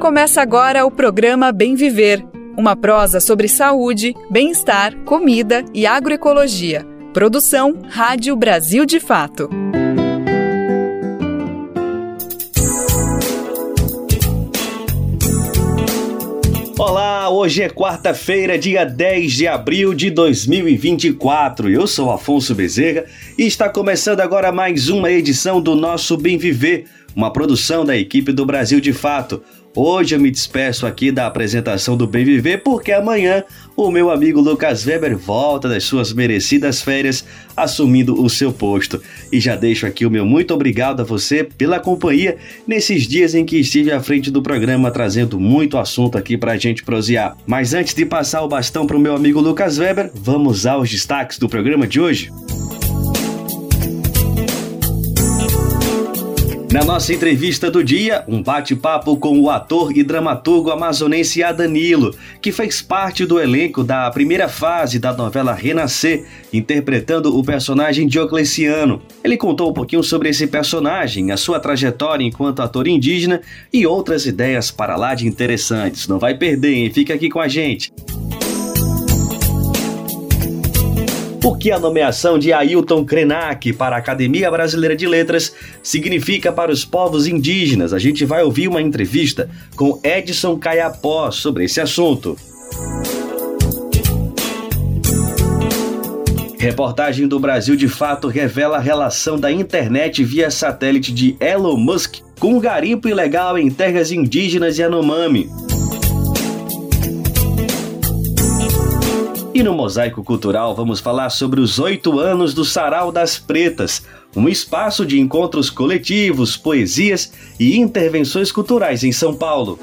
Começa agora o programa Bem Viver, uma prosa sobre saúde, bem-estar, comida e agroecologia. Produção Rádio Brasil de Fato. Olá, hoje é quarta-feira, dia 10 de abril de 2024. Eu sou Afonso Bezerra e está começando agora mais uma edição do nosso Bem Viver, uma produção da equipe do Brasil de Fato. Hoje eu me despeço aqui da apresentação do Bem Viver porque amanhã o meu amigo Lucas Weber volta das suas merecidas férias assumindo o seu posto. E já deixo aqui o meu muito obrigado a você pela companhia nesses dias em que estive à frente do programa trazendo muito assunto aqui pra gente prosear. Mas antes de passar o bastão pro meu amigo Lucas Weber, vamos aos destaques do programa de hoje. Na nossa entrevista do dia, um bate-papo com o ator e dramaturgo amazonense Adanilo, que fez parte do elenco da primeira fase da novela Renascer, interpretando o personagem Diocleciano. Ele contou um pouquinho sobre esse personagem, a sua trajetória enquanto ator indígena e outras ideias para lá de interessantes. Não vai perder, hein? Fica aqui com a gente. O que a nomeação de Ailton Krenak para a Academia Brasileira de Letras significa para os povos indígenas? A gente vai ouvir uma entrevista com Edson Caiapó sobre esse assunto. Reportagem do Brasil de Fato revela a relação da internet via satélite de Elon Musk com o garimpo ilegal em terras indígenas Yanomami. E no Mosaico Cultural vamos falar sobre os 8 anos do Sarau das Pretas, um espaço de encontros coletivos, poesias e intervenções culturais em São Paulo.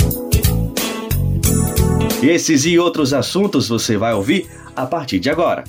Esses e outros assuntos você vai ouvir a partir de agora.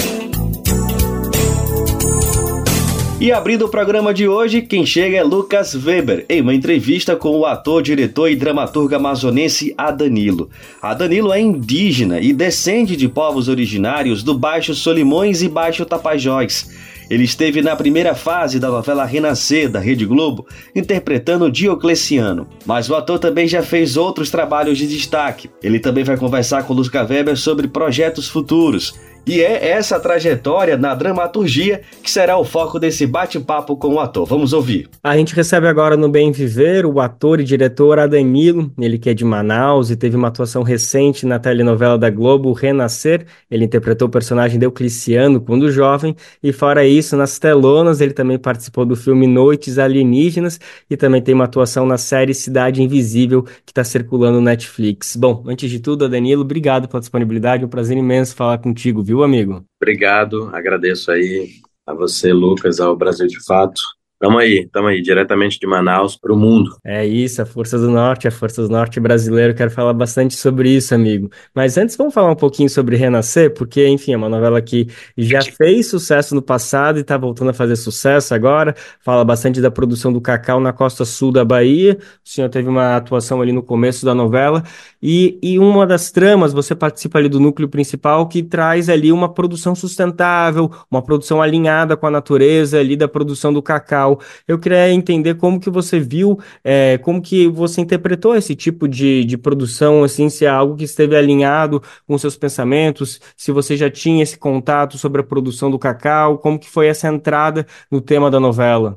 E abrindo o programa de hoje, quem chega é Lucas Weber, em uma entrevista com o ator, diretor e dramaturgo amazonense Adanilo. Adanilo é indígena e descende de povos originários do Baixo Solimões e Baixo Tapajós. Ele esteve na primeira fase da novela Renascer, da Rede Globo, interpretando Diocleciano. Mas o ator também já fez outros trabalhos de destaque. Ele também vai conversar com Lucas Weber sobre projetos futuros. E é essa trajetória na dramaturgia que será o foco desse bate-papo com o ator. Vamos ouvir. A gente recebe agora no Bem Viver o ator e diretor Adanilo, ele que é de Manaus e teve uma atuação recente na telenovela da Globo, Renascer. Ele interpretou o personagem Diocleciano quando jovem e fora isso, nas telonas ele também participou do filme Noites Alienígenas e também tem uma atuação na série Cidade Invisível que está circulando no Netflix. Bom, antes de tudo, Adanilo, obrigado pela disponibilidade, é um prazer imenso falar contigo, viu, amigo? Obrigado, agradeço aí a você, Lucas, ao Brasil de Fato. Tamo aí, diretamente de Manaus para o mundo. É isso, a Força do Norte brasileiro, quero falar bastante sobre isso, amigo. Mas antes vamos falar um pouquinho sobre Renascer, porque, enfim, é uma novela que já fez sucesso no passado e está voltando a fazer sucesso agora. Fala bastante da produção do cacau na costa sul da Bahia. O senhor teve uma atuação ali no começo da novela e uma das tramas, você participa ali do núcleo principal que traz ali uma produção sustentável, uma produção alinhada com a natureza ali da produção do cacau. Eu queria entender como que você viu, como que você interpretou esse tipo de produção, assim, se é algo que esteve alinhado com seus pensamentos, se você já tinha esse contato sobre a produção do cacau, como que foi essa entrada no tema da novela?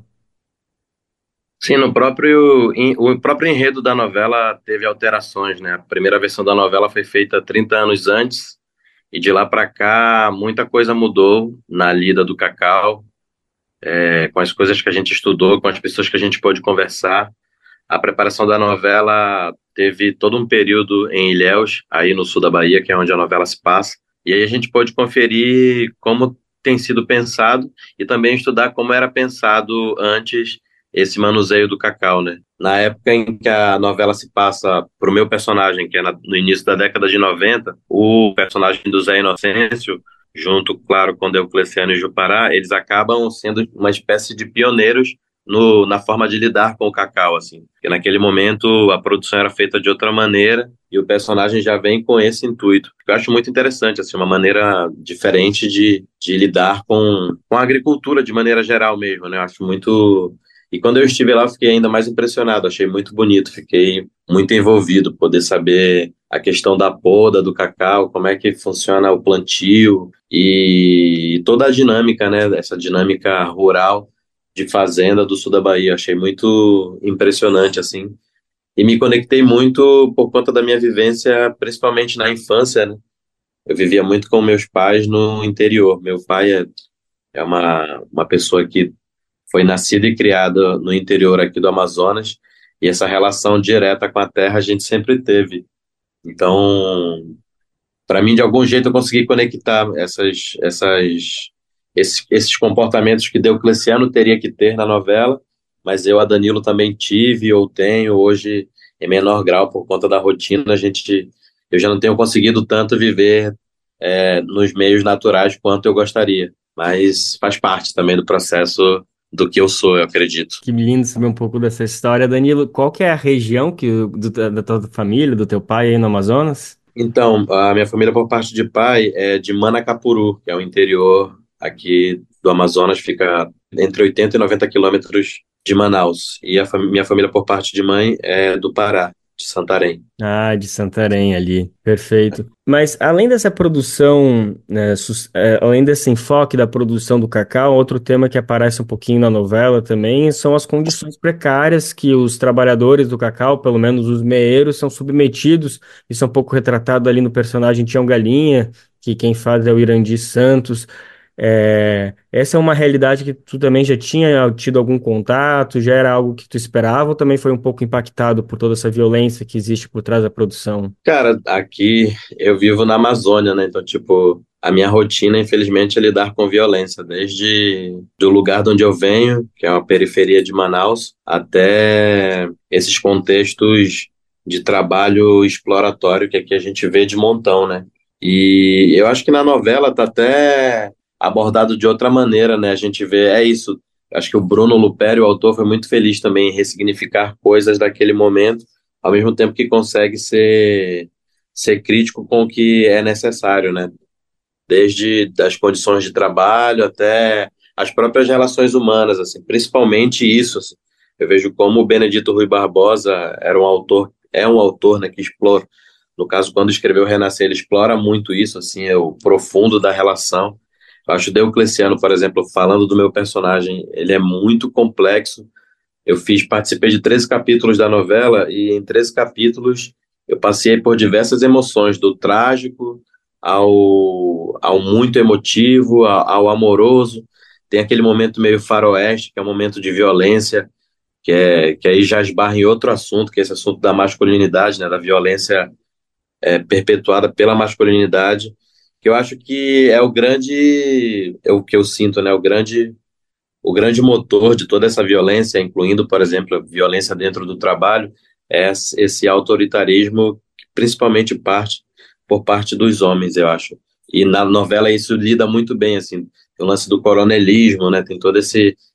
Sim, o próprio enredo da novela teve alterações, né? A primeira versão da novela foi feita 30 anos antes e de lá para cá muita coisa mudou na lida do cacau. Com as coisas que a gente estudou, com as pessoas que a gente pôde conversar. A preparação da novela teve todo um período em Ilhéus, aí no sul da Bahia, que é onde a novela se passa, e aí a gente pôde conferir como tem sido pensado e também estudar como era pensado antes esse manuseio do cacau, né? Na época em que a novela se passa para o meu personagem, que é no início da década de 90, o personagem do Zé Inocêncio, junto, claro, com Diocleciano e Jupará, eles acabam sendo uma espécie de pioneiros na forma de lidar com o cacau, assim. Porque naquele momento a produção era feita de outra maneira e o personagem já vem com esse intuito. Eu acho muito interessante, assim, uma maneira diferente de lidar com a agricultura de maneira geral mesmo, né? Eu acho muito E quando eu estive lá, eu fiquei ainda mais impressionado, achei muito bonito, fiquei muito envolvido, poder saber a questão da poda do cacau, como é que funciona o plantio e toda a dinâmica, né, essa dinâmica rural de fazenda do sul da Bahia, achei muito impressionante, assim, e me conectei muito por conta da minha vivência, principalmente na infância, né, eu vivia muito com meus pais no interior, meu pai é uma pessoa que foi nascida e criada no interior aqui do Amazonas, e essa relação direta com a terra a gente sempre teve. Então, para mim, de algum jeito, eu consegui conectar esses comportamentos que Diocleciano teria que ter na novela, mas eu, a Danilo, também tive ou tenho hoje em menor grau por conta da rotina. Eu já não tenho conseguido tanto viver nos meios naturais quanto eu gostaria, mas faz parte também do processo do que eu sou, eu acredito. Que lindo saber um pouco dessa história. Danilo, qual que é a região da tua família, do teu pai aí no Amazonas? Então, a minha família, por parte de pai, é de Manacapuru, que é o interior aqui do Amazonas, fica entre 80 e 90 quilômetros de Manaus. E minha família, por parte de mãe, é do Pará, de Santarém. Ah, de Santarém ali, perfeito. Mas além dessa produção, né, além desse enfoque da produção do cacau, outro tema que aparece um pouquinho na novela também são as condições precárias que os trabalhadores do cacau, pelo menos os meeiros, são submetidos. Isso é um pouco retratado ali no personagem Tião Galinha, que quem faz é o Irandi Santos. Essa é uma realidade que tu também já tinha tido algum contato, já era algo que tu esperava ou também foi um pouco impactado por toda essa violência que existe por trás da produção? Cara, aqui eu vivo na Amazônia, né? Então, tipo, a minha rotina, infelizmente, é lidar com violência, desde do lugar de onde eu venho, que é uma periferia de Manaus, até esses contextos de trabalho exploratório que aqui a gente vê de montão, né? E eu acho que na novela tá até abordado de outra maneira, né? A gente vê, é isso. Acho que o Bruno Luperi, o autor, foi muito feliz também em ressignificar coisas daquele momento ao mesmo tempo que consegue ser crítico com o que é necessário, né? Desde das condições de trabalho até as próprias relações humanas, assim, principalmente isso, assim. Eu vejo como o Benedito Rui Barbosa é um autor, né, que explora, no caso, quando escreveu Renascer, ele explora muito isso, assim, é o profundo da relação. Eu acho Diocleciano, por exemplo, falando do meu personagem, ele é muito complexo. Participei de 13 capítulos da novela e em 13 capítulos eu passei por diversas emoções, do trágico ao muito emotivo, ao amoroso. Tem aquele momento meio faroeste, que é um momento de violência, que aí já esbarra em outro assunto, que é esse assunto da masculinidade, né, da violência perpetuada pela masculinidade, que eu acho que é o que eu sinto, né, o grande motor de toda essa violência, incluindo, por exemplo, a violência dentro do trabalho, é esse autoritarismo, que principalmente por parte dos homens, eu acho. E na novela isso lida muito bem, assim, tem o lance do coronelismo, né? Tem todo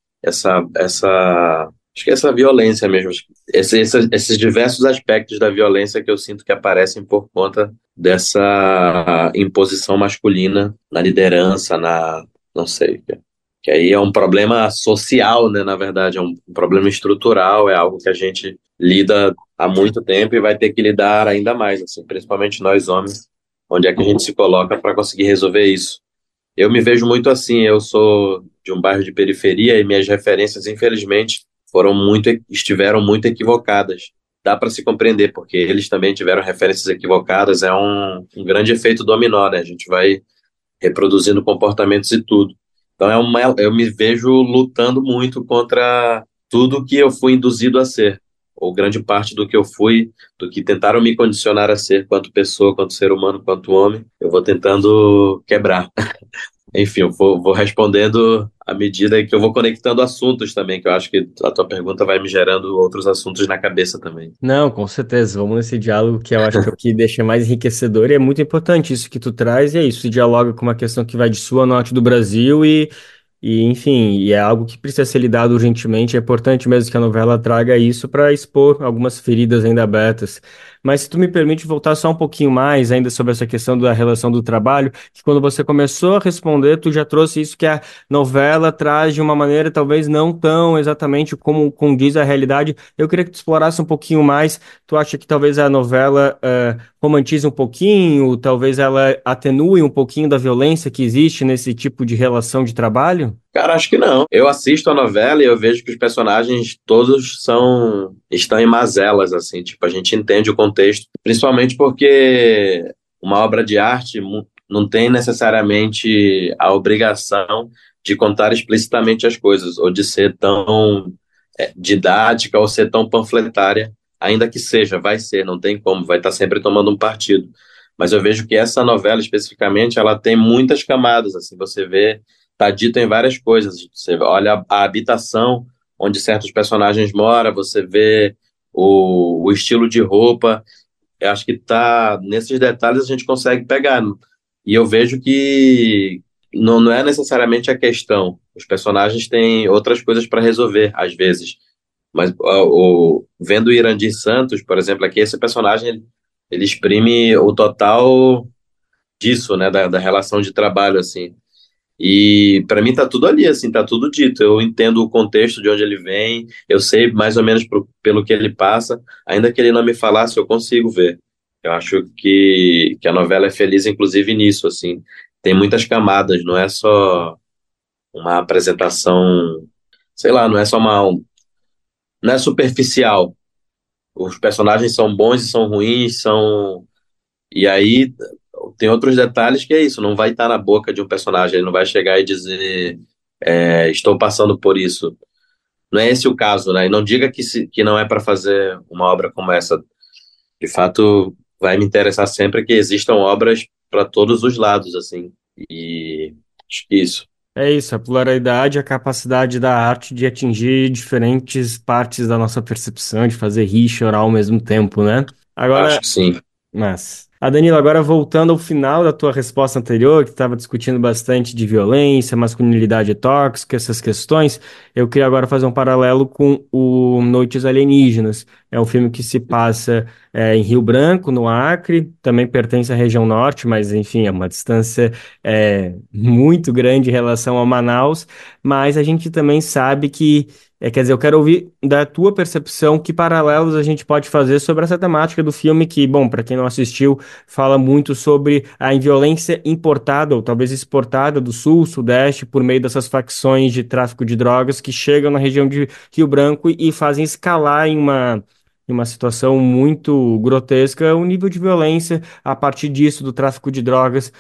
acho que essa violência mesmo, esses diversos aspectos da violência que eu sinto que aparecem por conta dessa imposição masculina na liderança, não sei, que aí é um problema social, né? Na verdade, é um problema estrutural, é algo que a gente lida há muito tempo e vai ter que lidar ainda mais, assim, principalmente nós homens, onde é que a gente se coloca para conseguir resolver isso. Eu me vejo muito assim, eu sou de um bairro de periferia e minhas referências, infelizmente, estiveram muito equivocadas. Dá para se compreender, porque eles também tiveram referências equivocadas, é um grande efeito dominó, né? A gente vai reproduzindo comportamentos e tudo. Então eu me vejo lutando muito contra tudo que eu fui induzido a ser, ou grande parte do que tentaram me condicionar a ser, quanto pessoa, quanto ser humano, quanto homem, eu vou tentando quebrar. Enfim, eu vou respondendo à medida que eu vou conectando assuntos também, que eu acho que a tua pergunta vai me gerando outros assuntos na cabeça também. Não, com certeza. Vamos nesse diálogo que eu acho que é o que deixa mais enriquecedor e é muito importante isso que tu traz, e é isso, se dialoga com uma questão que vai de sul a norte do Brasil enfim, e é algo que precisa ser lidado urgentemente. É importante mesmo que a novela traga isso para expor algumas feridas ainda abertas. mas se tu me permite voltar só um pouquinho mais ainda sobre essa questão da relação do trabalho, que quando você começou a responder, tu já trouxe isso que a novela traz de uma maneira talvez não tão exatamente como condiz a realidade. Eu queria que tu explorasse um pouquinho mais. Tu acha que talvez a novela romantize um pouquinho, talvez ela atenue um pouquinho da violência que existe nesse tipo de relação de trabalho? Cara, acho que não. Eu assisto a novela e eu vejo que os personagens todos estão em mazelas, assim, tipo, a gente entende o contexto, principalmente porque uma obra de arte não tem necessariamente a obrigação de contar explicitamente as coisas, ou de ser tão didática ou ser tão panfletária, ainda que seja, vai ser, não tem como, vai estar sempre tomando um partido. Mas eu vejo que essa novela especificamente, ela tem muitas camadas, assim, você vê, tá dito em várias coisas, você olha a habitação onde certos personagens moram, você vê o estilo de roupa, eu acho que tá nesses detalhes a gente consegue pegar, né? E eu vejo que não é necessariamente a questão, os personagens têm outras coisas para resolver, às vezes. Mas vendo o Irandir Santos, por exemplo, aqui, esse personagem, ele exprime o total disso, né, da relação de trabalho, assim. E para mim tá tudo ali, assim, tá tudo dito. Eu entendo o contexto de onde ele vem, eu sei mais ou menos pelo que ele passa, ainda que ele não me falasse, eu consigo ver. Eu acho que a novela é feliz, inclusive, nisso, assim. Tem muitas camadas, não é só uma apresentação, sei lá, não é superficial. Os personagens são bons e são ruins, e aí tem outros detalhes que é isso, não vai estar na boca de um personagem, ele não vai chegar e dizer estou passando por isso. Não é esse o caso, né? E não diga que não é para fazer uma obra como essa. De fato, vai me interessar sempre que existam obras para todos os lados, assim. E acho que isso. É isso, a pluralidade, a capacidade da arte de atingir diferentes partes da nossa percepção, de fazer rir e chorar ao mesmo tempo, né? Acho Agora, que sim. mas, Danilo, agora voltando ao final da tua resposta anterior, que estava discutindo bastante de violência, masculinidade tóxica, essas questões, eu queria agora fazer um paralelo com o Noites Alienígenas. É um filme que se passa em Rio Branco, no Acre, também pertence à região norte, mas enfim, é uma distância muito grande em relação a Manaus, mas a gente também sabe que quer dizer, eu quero ouvir da tua percepção que paralelos a gente pode fazer sobre essa temática do filme que, bom, para quem não assistiu, fala muito sobre a violência importada ou talvez exportada do sul, sudeste, por meio dessas facções de tráfico de drogas que chegam na região de Rio Branco e fazem escalar em uma situação muito grotesca o nível de violência a partir disso, do tráfico de drogas.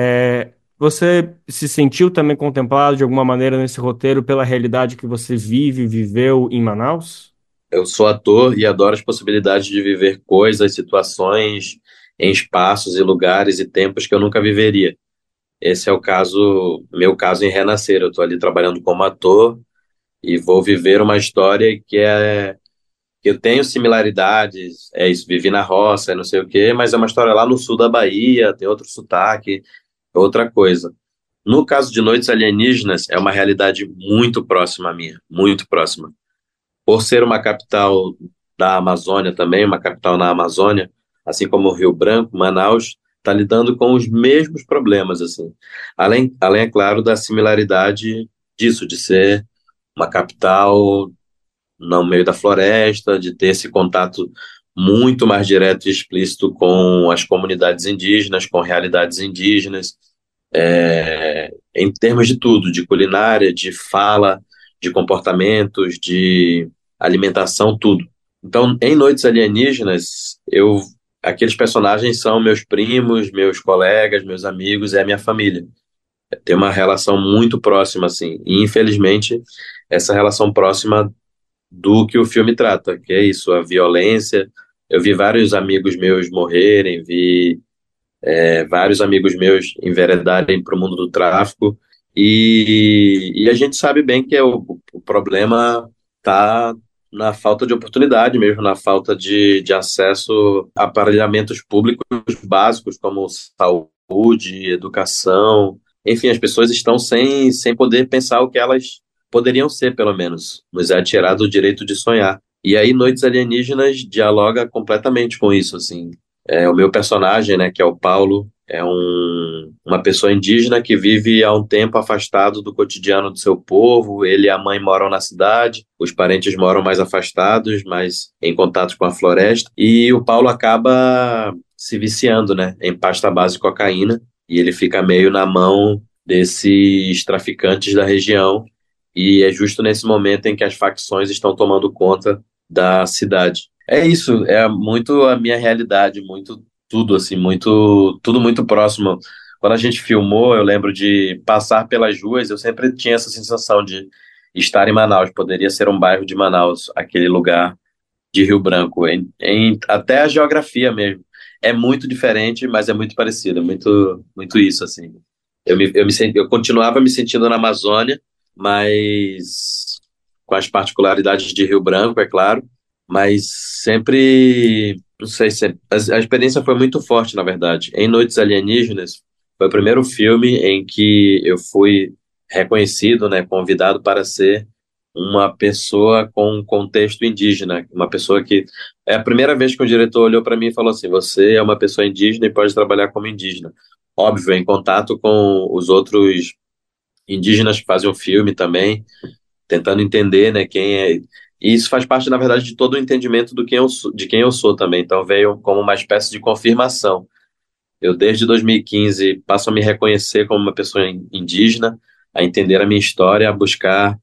Você se sentiu também contemplado de alguma maneira nesse roteiro pela realidade que você viveu em Manaus? Eu sou ator e adoro as possibilidades de viver coisas, situações em espaços e lugares e tempos que eu nunca viveria. Esse é o caso, meu caso em Renascer. Eu estou ali trabalhando como ator e vou viver uma história que eu tenho similaridades. É isso, vivi na roça, não sei o quê, mas é uma história lá no sul da Bahia, tem outro sotaque, outra coisa. No caso de Noites Alienígenas, é uma realidade muito próxima à minha, muito próxima. Por ser uma capital da Amazônia também, uma capital na Amazônia, assim como o Rio Branco, Manaus está lidando com os mesmos problemas, assim. Além, é claro, da similaridade disso, de ser uma capital no meio da floresta, de ter esse contato muito mais direto e explícito com as comunidades indígenas, com realidades indígenas, em termos de tudo, de culinária, de fala, de comportamentos, de alimentação, tudo. Então, em Noites Alienígenas, aqueles personagens são meus primos, meus colegas, meus amigos, é a minha família. Tem uma relação muito próxima, assim. E, infelizmente, essa relação próxima do que o filme trata, que é isso, a violência. Eu vi vários amigos meus morrerem, vi vários amigos meus enveredarem para o mundo do tráfico, e a gente sabe bem que o problema está na falta de oportunidade mesmo, na falta de acesso a aparelhamentos públicos básicos como saúde, educação, enfim, as pessoas estão sem poder pensar o que elas poderiam ser, pelo menos. Nos é tirado o direito de sonhar. E aí Noites Alienígenas dialoga completamente com isso, assim. O meu personagem, né, que é o Paulo, é uma pessoa indígena que vive há um tempo afastado do cotidiano do seu povo. Ele e a mãe moram na cidade, os parentes moram mais afastados, mas em contato com a floresta. E o Paulo acaba se viciando, né, em pasta base de cocaína, e ele fica meio na mão desses traficantes da região. E é justo nesse momento em que as facções estão tomando conta da cidade. É isso, é muito a minha realidade, muito tudo assim, muito tudo muito próximo. Quando a gente filmou, eu lembro de passar pelas ruas, eu sempre tinha essa sensação de estar em Manaus, poderia ser um bairro de Manaus, aquele lugar de Rio Branco, até a geografia mesmo. É muito diferente, mas é muito parecido, é muito isso assim. Eu continuava me sentindo na Amazônia, mas com as particularidades de Rio Branco, é claro, mas sempre, não sei se a experiência foi muito forte, na verdade. Em Noites Alienígenas foi o primeiro filme em que eu fui reconhecido, né, convidado para ser uma pessoa com um contexto indígena, uma pessoa que é a primeira vez que o diretor olhou para mim e falou assim: você é uma pessoa indígena e pode trabalhar como indígena. Óbvio, em contato com os outros indígenas que fazem o filme também, tentando entender, né, quem é. E isso faz parte, na verdade, de todo o entendimento de quem eu sou também. Então veio como uma espécie de confirmação. Eu, desde 2015, passo a me reconhecer como uma pessoa indígena, a entender a minha história, a buscar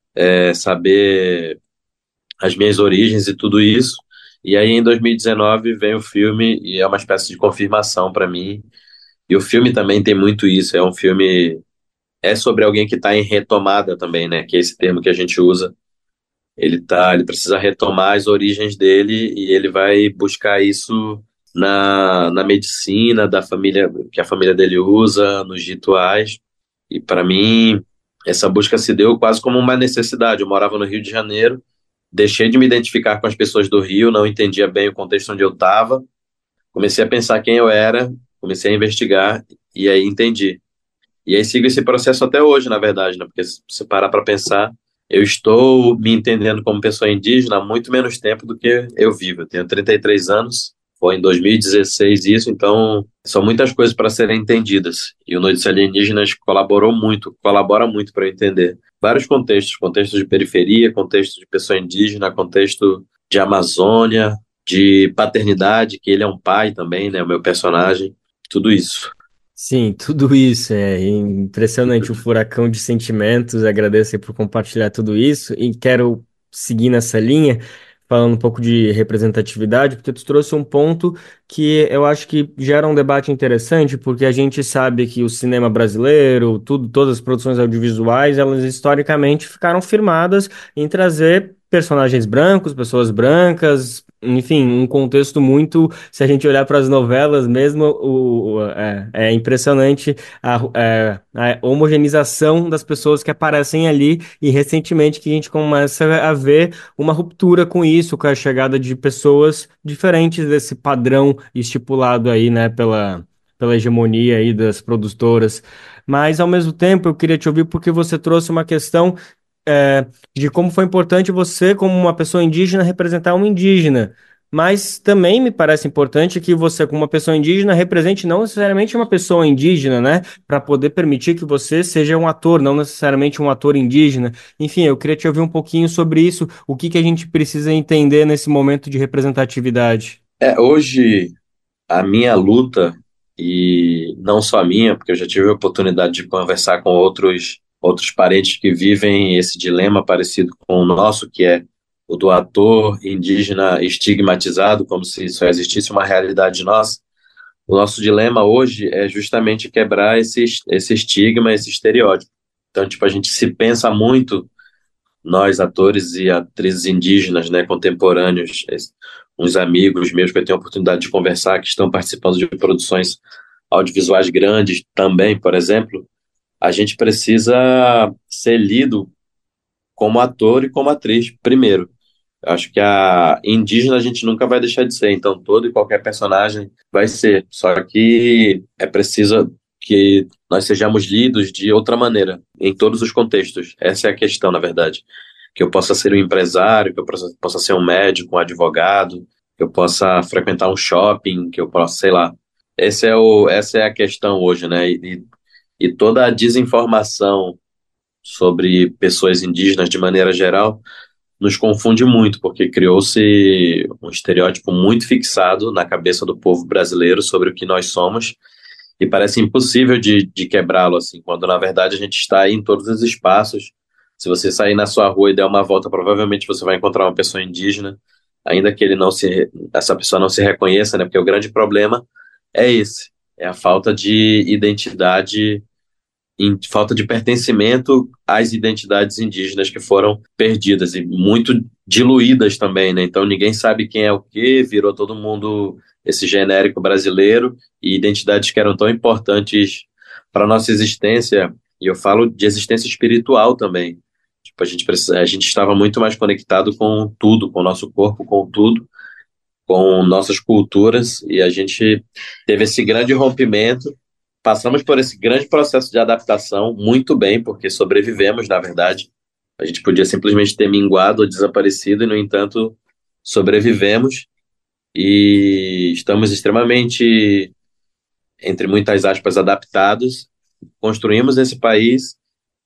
saber as minhas origens e tudo isso. E aí, em 2019, vem o filme e é uma espécie de confirmação para mim. E o filme também tem muito isso. É sobre alguém que está em retomada também, né? Que é esse termo que a gente usa. Ele precisa retomar as origens dele e ele vai buscar isso na medicina da família, que a família dele usa, nos rituais. E para mim, essa busca se deu quase como uma necessidade. Eu morava no Rio de Janeiro, deixei de me identificar com as pessoas do Rio, não entendia bem o contexto onde eu estava, comecei a pensar quem eu era, comecei a investigar e aí entendi. E aí sigo esse processo até hoje, na verdade, né? Porque se você parar para pensar, eu estou me entendendo como pessoa indígena há muito menos tempo do que eu vivo. Eu tenho 33 anos, foi em 2016 isso, então são muitas coisas para serem entendidas. E o Noites Alienígenas colabora muito para eu entender vários contextos, contexto de periferia, contexto de pessoa indígena, contexto de Amazônia, de paternidade, que ele é um pai também, né, o meu personagem, tudo isso. Sim, tudo isso é impressionante, um furacão de sentimentos. Agradeço aí por compartilhar tudo isso e quero seguir nessa linha, falando um pouco de representatividade, porque tu trouxe um ponto que eu acho que gera um debate interessante, porque a gente sabe que o cinema brasileiro, tudo, todas as produções audiovisuais, elas historicamente ficaram firmadas em trazer personagens brancos, pessoas brancas, enfim, um contexto muito. Se a gente olhar para as novelas mesmo, é impressionante a homogeneização das pessoas que aparecem ali, e recentemente que a gente começa a ver uma ruptura com isso, com a chegada de pessoas diferentes desse padrão estipulado aí, né, pela hegemonia aí das produtoras. Mas, ao mesmo tempo, eu queria te ouvir porque você trouxe uma questão de como foi importante você, como uma pessoa indígena, representar um indígena. Mas também me parece importante que você, como uma pessoa indígena, represente não necessariamente uma pessoa indígena, né? Para poder permitir que você seja um ator, não necessariamente um ator indígena. Enfim, eu queria te ouvir um pouquinho sobre isso, o que que a gente precisa entender nesse momento de representatividade. Hoje a minha luta, e não só a minha, porque eu já tive a oportunidade de conversar com outros parentes que vivem esse dilema parecido com o nosso, que é o do ator indígena estigmatizado, como se só existisse uma realidade nossa. O nosso dilema hoje é justamente quebrar esse estigma, esse estereótipo. Então, tipo, a gente se pensa muito, nós, atores e atrizes indígenas, né, contemporâneos, uns amigos meus que eu tenho a oportunidade de conversar, que estão participando de produções audiovisuais grandes também, por exemplo, a gente precisa ser lido como ator e como atriz, primeiro. Eu acho que a indígena a gente nunca vai deixar de ser, então todo e qualquer personagem vai ser. Só que é preciso que nós sejamos lidos de outra maneira, em todos os contextos. Essa é a questão, na verdade. que eu possa ser um empresário, que eu possa ser um médico, um advogado, que eu possa frequentar um shopping, que eu possa, sei lá. Essa é a questão hoje, né? E toda a desinformação sobre pessoas indígenas de maneira geral nos confunde muito, porque criou-se um estereótipo muito fixado na cabeça do povo brasileiro sobre o que nós somos, e parece impossível de quebrá-lo, assim, quando na verdade a gente está aí em todos os espaços. Se você sair na sua rua e der uma volta, provavelmente você vai encontrar uma pessoa indígena, ainda que essa pessoa não se reconheça, né? Porque o grande problema é esse, é a falta de identidade, falta de pertencimento às identidades indígenas que foram perdidas e muito diluídas também, né? Então ninguém sabe quem é o quê, virou todo mundo esse genérico brasileiro, e identidades que eram tão importantes para a nossa existência, e eu falo de existência espiritual também. Tipo, a gente estava muito mais conectado com tudo, com o nosso corpo, com tudo, com nossas culturas, e a gente teve esse grande rompimento. Passamos por esse grande processo de adaptação muito bem, porque sobrevivemos, na verdade. A gente podia simplesmente ter minguado ou desaparecido, e, no entanto, sobrevivemos e estamos extremamente, entre muitas aspas, adaptados. Construímos esse país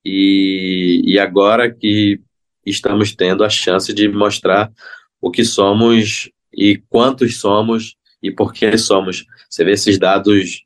e agora que estamos tendo a chance de mostrar o que somos e quantos somos e por que somos. Você vê esses dados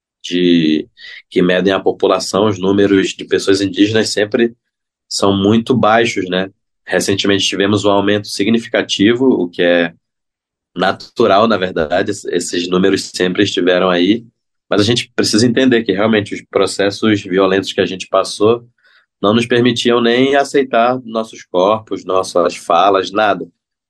que medem a população, os números de pessoas indígenas sempre são muito baixos, né? Recentemente tivemos um aumento significativo, o que é natural, na verdade, esses números sempre estiveram aí, mas a gente precisa entender que realmente os processos violentos que a gente passou não nos permitiam nem aceitar nossos corpos, nossas falas, nada.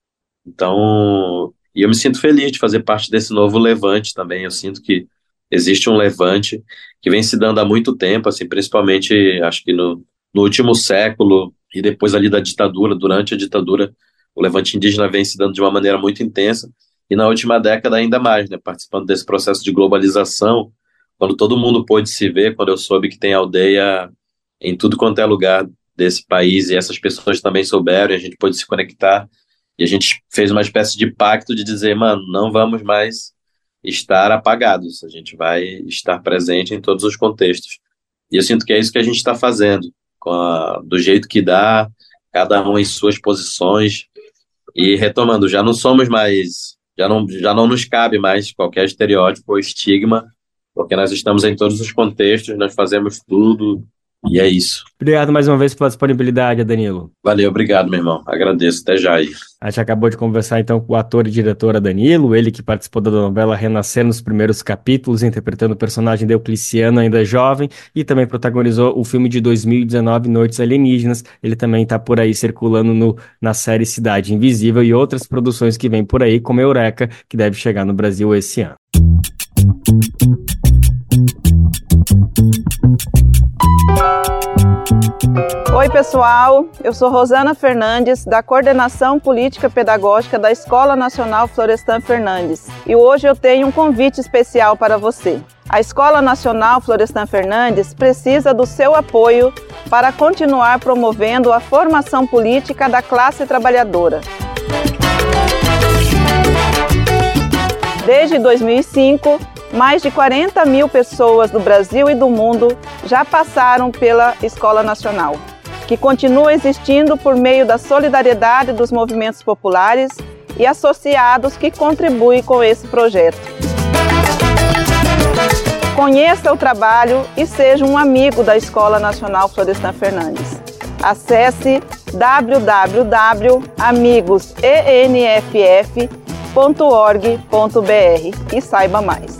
Então, e eu me sinto feliz de fazer parte desse novo levante também. Eu sinto que existe um levante que vem se dando há muito tempo, assim, principalmente, acho que no último século e depois ali da ditadura, durante a ditadura, o levante indígena vem se dando de uma maneira muito intensa, e na última década ainda mais, né, participando desse processo de globalização, quando todo mundo pôde se ver, quando eu soube que tem aldeia em tudo quanto é lugar desse país, e essas pessoas também souberam, e a gente pôde se conectar, e a gente fez uma espécie de pacto de dizer, mano, não vamos mais estar apagados, a gente vai estar presente em todos os contextos. E eu sinto que é isso que a gente está fazendo, do jeito que dá, cada um em suas posições, e retomando, já não somos mais, já não nos cabe mais qualquer estereótipo ou estigma, porque nós estamos em todos os contextos, nós fazemos tudo, e é isso. Obrigado mais uma vez pela disponibilidade, Danilo. Valeu, obrigado, meu irmão. Agradeço, até já aí. A gente acabou de conversar então com o ator e diretor Danilo, ele que participou da novela Renascer nos primeiros capítulos, interpretando o personagem de Eucliciano, ainda jovem, e também protagonizou o filme de 2019, Noites Alienígenas. Ele também está por aí circulando na série Cidade Invisível e outras produções que vêm por aí, como Eureka, que deve chegar no Brasil esse ano. Oi pessoal, eu sou Rosana Fernandes, da Coordenação Política Pedagógica da Escola Nacional Florestan Fernandes, e hoje eu tenho um convite especial para você. A Escola Nacional Florestan Fernandes precisa do seu apoio para continuar promovendo a formação política da classe trabalhadora. Desde 2005, mais de 40 mil pessoas do Brasil e do mundo já passaram pela Escola Nacional, que continua existindo por meio da solidariedade dos movimentos populares e associados que contribuem com esse projeto. Conheça o trabalho e seja um amigo da Escola Nacional Florestan Fernandes. Acesse www.amigosenff.org.br e saiba mais.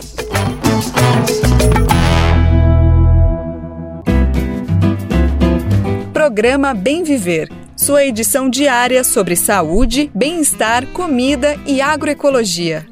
Programa Bem Viver, sua edição diária sobre saúde, bem-estar, comida e agroecologia.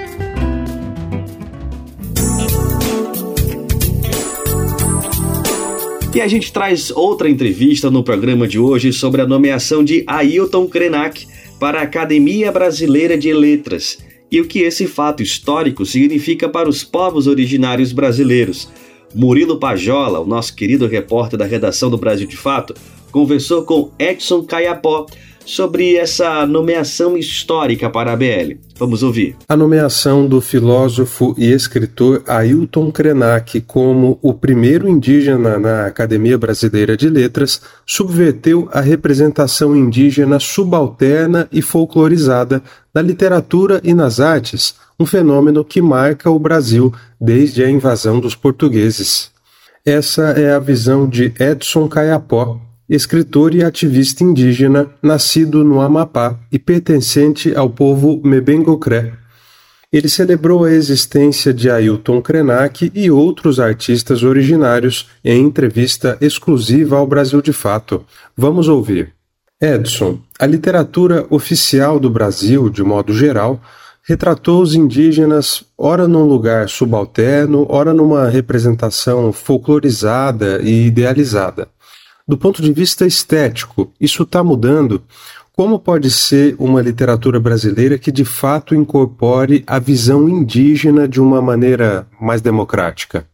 E a gente traz outra entrevista no programa de hoje sobre a nomeação de Ailton Krenak para a Academia Brasileira de Letras e o que esse fato histórico significa para os povos originários brasileiros. Murilo Pajola, o nosso querido repórter da redação do Brasil de Fato, conversou com Edson Caiapó sobre essa nomeação histórica para a ABL. Vamos ouvir. A nomeação do filósofo e escritor Ailton Krenak como o primeiro indígena na Academia Brasileira de Letras subverteu a representação indígena subalterna e folclorizada na literatura e nas artes, um fenômeno que marca o Brasil desde a invasão dos portugueses. Essa é a visão de Edson Caiapó, escritor e ativista indígena, nascido no Amapá e pertencente ao povo Mebengocré. Ele celebrou a existência de Ailton Krenak e outros artistas originários em entrevista exclusiva ao Brasil de Fato. Vamos ouvir. Edson, a literatura oficial do Brasil, de modo geral, retratou os indígenas ora num lugar subalterno, ora numa representação folclorizada e idealizada. Do ponto de vista estético, isso está mudando. Como pode ser uma literatura brasileira que de fato incorpore a visão indígena de uma maneira mais democrática?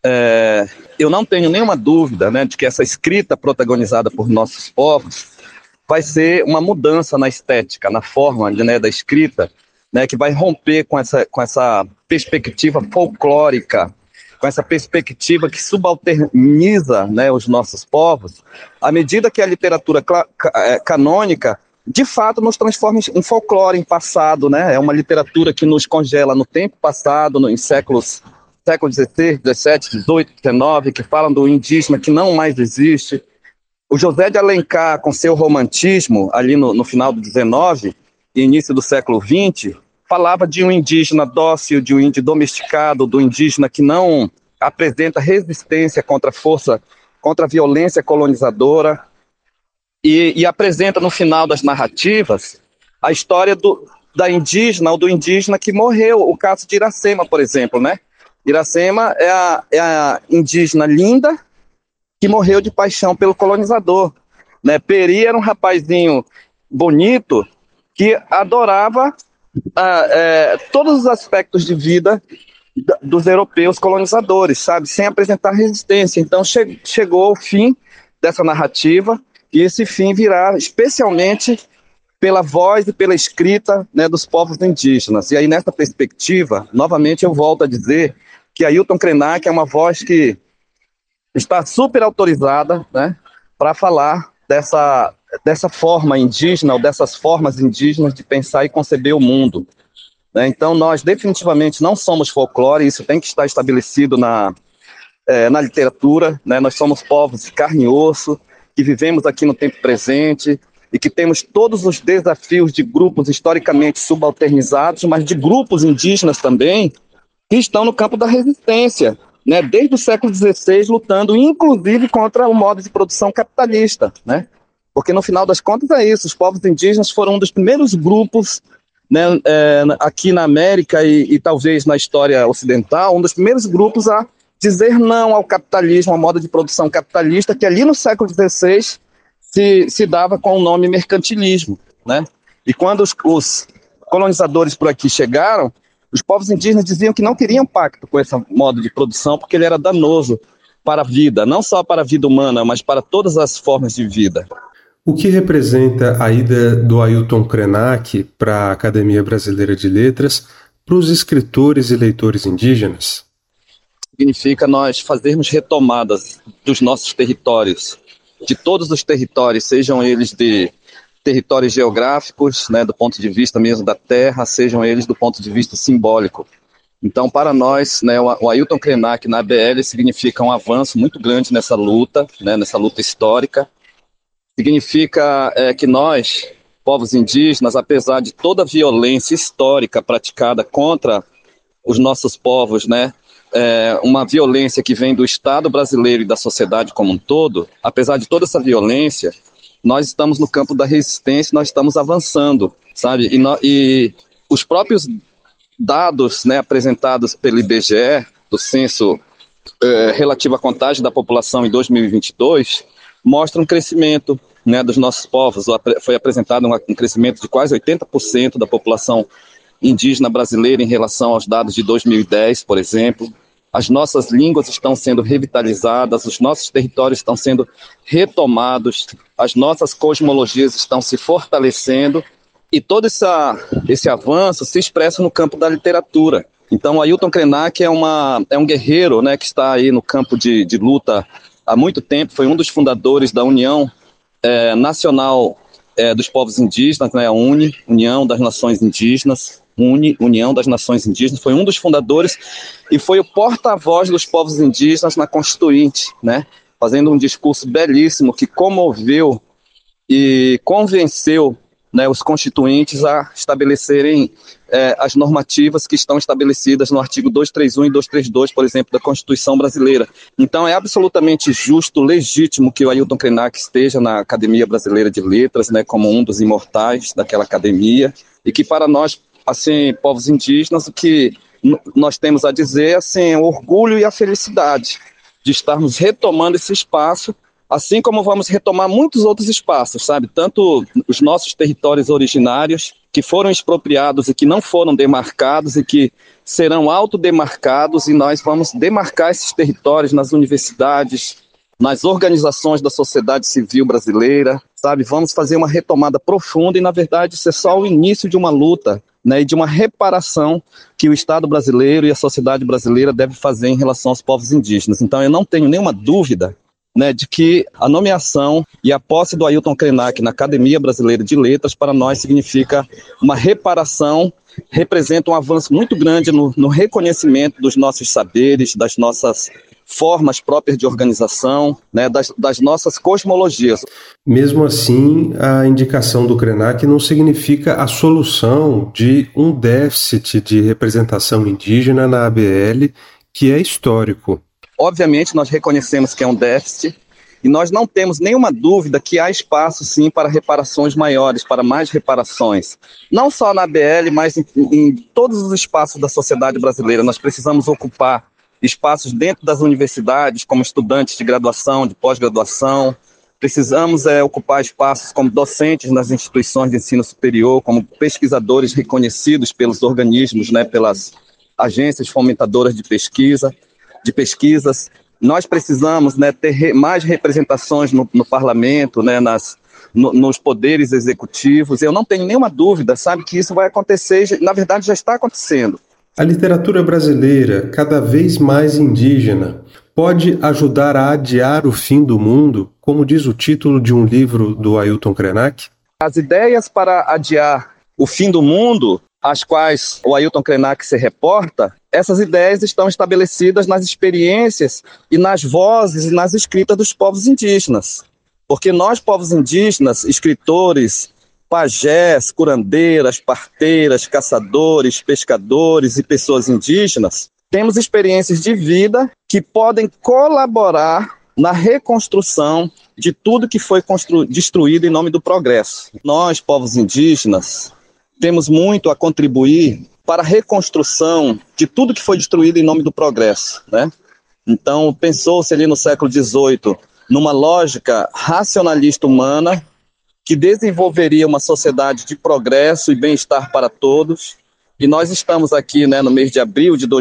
Eu não tenho nenhuma dúvida, de que essa escrita protagonizada por nossos povos vai ser uma mudança na estética, na forma da escrita, que vai romper com essa perspectiva folclórica, com essa perspectiva que subalterniza os nossos povos, à medida que a literatura canônica, de fato, nos transforma em folclore, em passado, É uma literatura que nos congela no tempo passado, em séculos XVI, XVII, XVIII, XIX, que falam do indígena que não mais existe. O José de Alencar, com seu romantismo, ali no final do XIX e início do século XX, falava de um indígena dócil, de um índio domesticado, do indígena que não apresenta resistência contra a violência colonizadora, e apresenta no final das narrativas a história da indígena ou do indígena que morreu, o caso de Iracema, por exemplo, Iracema é a indígena linda que morreu de paixão pelo colonizador, Peri era um rapazinho bonito que adorava todos os aspectos de vida dos europeus colonizadores, sem apresentar resistência. Então chegou ao fim dessa narrativa, e esse fim virá especialmente pela voz e pela escrita dos povos indígenas. E aí, nessa perspectiva, novamente eu volto a dizer que Ailton Krenak é uma voz que está super autorizada para falar dessa forma indígena, ou dessas formas indígenas de pensar e conceber o mundo. Então, nós definitivamente não somos folclore, isso tem que estar estabelecido na literatura, Nós somos povos de carne e osso, que vivemos aqui no tempo presente e que temos todos os desafios de grupos historicamente subalternizados, mas de grupos indígenas também, que estão no campo da resistência, desde o século XVI, lutando inclusive contra o modo de produção capitalista, Porque no final das contas é isso, os povos indígenas foram um dos primeiros grupos aqui na América e talvez na história ocidental, um dos primeiros grupos a dizer não ao capitalismo, ao modo de produção capitalista, que ali no século XVI se dava com o nome mercantilismo. E quando os colonizadores por aqui chegaram, os povos indígenas diziam que não queriam pacto com esse modo de produção, porque ele era danoso para a vida, não só para a vida humana, mas para todas as formas de vida. O que representa a ida do Ailton Krenak para a Academia Brasileira de Letras para os escritores e leitores indígenas? Significa nós fazermos retomadas dos nossos territórios, de todos os territórios, sejam eles de territórios geográficos, do ponto de vista mesmo da terra, sejam eles do ponto de vista simbólico. Então, para nós, o Ailton Krenak na ABL significa um avanço muito grande nessa luta histórica. Significa que nós, povos indígenas, apesar de toda a violência histórica praticada contra os nossos povos, uma violência que vem do Estado brasileiro e da sociedade como um todo, apesar de toda essa violência, nós estamos no campo da resistência, nós estamos avançando, E os próprios dados apresentados pelo IBGE, do censo relativo à contagem da população em 2022, mostram um crescimento dos nossos povos. Foi apresentado um crescimento de quase 80% da população indígena brasileira em relação aos dados de 2010, por exemplo. as nossas línguas estão sendo revitalizadas, os nossos territórios estão sendo retomados, as nossas cosmologias estão se fortalecendo e todo esse avanço se expressa no campo da literatura. Então, o Ailton Krenak é um guerreiro, né, que está aí no campo de luta há muito tempo, foi um dos fundadores da União Nacional dos Povos Indígenas, né, a UNE, União das Nações Indígenas, União das Nações Indígenas, foi um dos fundadores e foi o porta-voz dos povos indígenas na Constituinte, né, fazendo um discurso belíssimo que comoveu e convenceu, né, os constituintes a estabelecerem as normativas que estão estabelecidas no artigo 231 e 232, por exemplo, da Constituição Brasileira. Então é absolutamente justo, legítimo que o Ailton Krenak esteja na Academia Brasileira de Letras, né, como um dos imortais daquela academia, e que para nós, assim, povos indígenas, o que nós temos a dizer, assim, o orgulho e a felicidade de estarmos retomando esse espaço, assim como vamos retomar muitos outros espaços, sabe? Tanto os nossos territórios originários, que foram expropriados e que não foram demarcados e que serão autodemarcados, e nós vamos demarcar esses territórios nas universidades, nas organizações da sociedade civil brasileira, sabe? Vamos fazer uma retomada profunda e, na verdade, isso é só o início de uma luta, né, e de uma reparação que o Estado brasileiro e a sociedade brasileira deve fazer em relação aos povos indígenas. Então, eu não tenho nenhuma dúvida, né, de que a nomeação e a posse do Ailton Krenak na Academia Brasileira de Letras para nós significa uma reparação, representa um avanço muito grande no reconhecimento dos nossos saberes, das nossas formas próprias de organização, né, das nossas cosmologias. Mesmo assim, a indicação do Krenak não significa a solução de um déficit de representação indígena na ABL, que é histórico. Obviamente, nós reconhecemos que é um déficit e nós não temos nenhuma dúvida que há espaço, sim, para reparações maiores, para mais reparações. Não só na ABL, mas em todos os espaços da sociedade brasileira. Nós precisamos ocupar espaços dentro das universidades, como estudantes de graduação, de pós-graduação. Precisamos ocupar espaços como docentes nas instituições de ensino superior, como pesquisadores reconhecidos pelos organismos, né, pelas agências fomentadoras de pesquisas. Nós precisamos, né, ter mais representações no parlamento, né, nos poderes executivos. Eu não tenho nenhuma dúvida, sabe, que isso vai acontecer, na verdade já está acontecendo. A literatura brasileira, cada vez mais indígena, pode ajudar a adiar o fim do mundo, como diz o título de um livro do Ailton Krenak? As ideias para adiar o fim do mundo, às quais o Ailton Krenak se reporta, essas ideias estão estabelecidas nas experiências e nas vozes e nas escritas dos povos indígenas. Porque nós, povos indígenas, escritores, pajés, curandeiras, parteiras, caçadores, pescadores e pessoas indígenas, temos experiências de vida que podem colaborar na reconstrução de tudo que foi destruído em nome do progresso. Nós, povos indígenas, temos muito a contribuir para a reconstrução de tudo que foi destruído em nome do progresso, né? Então, pensou-se ali no século XVIII numa lógica racionalista humana que desenvolveria uma sociedade de progresso e bem-estar para todos. E nós estamos aqui, né, no mês de abril de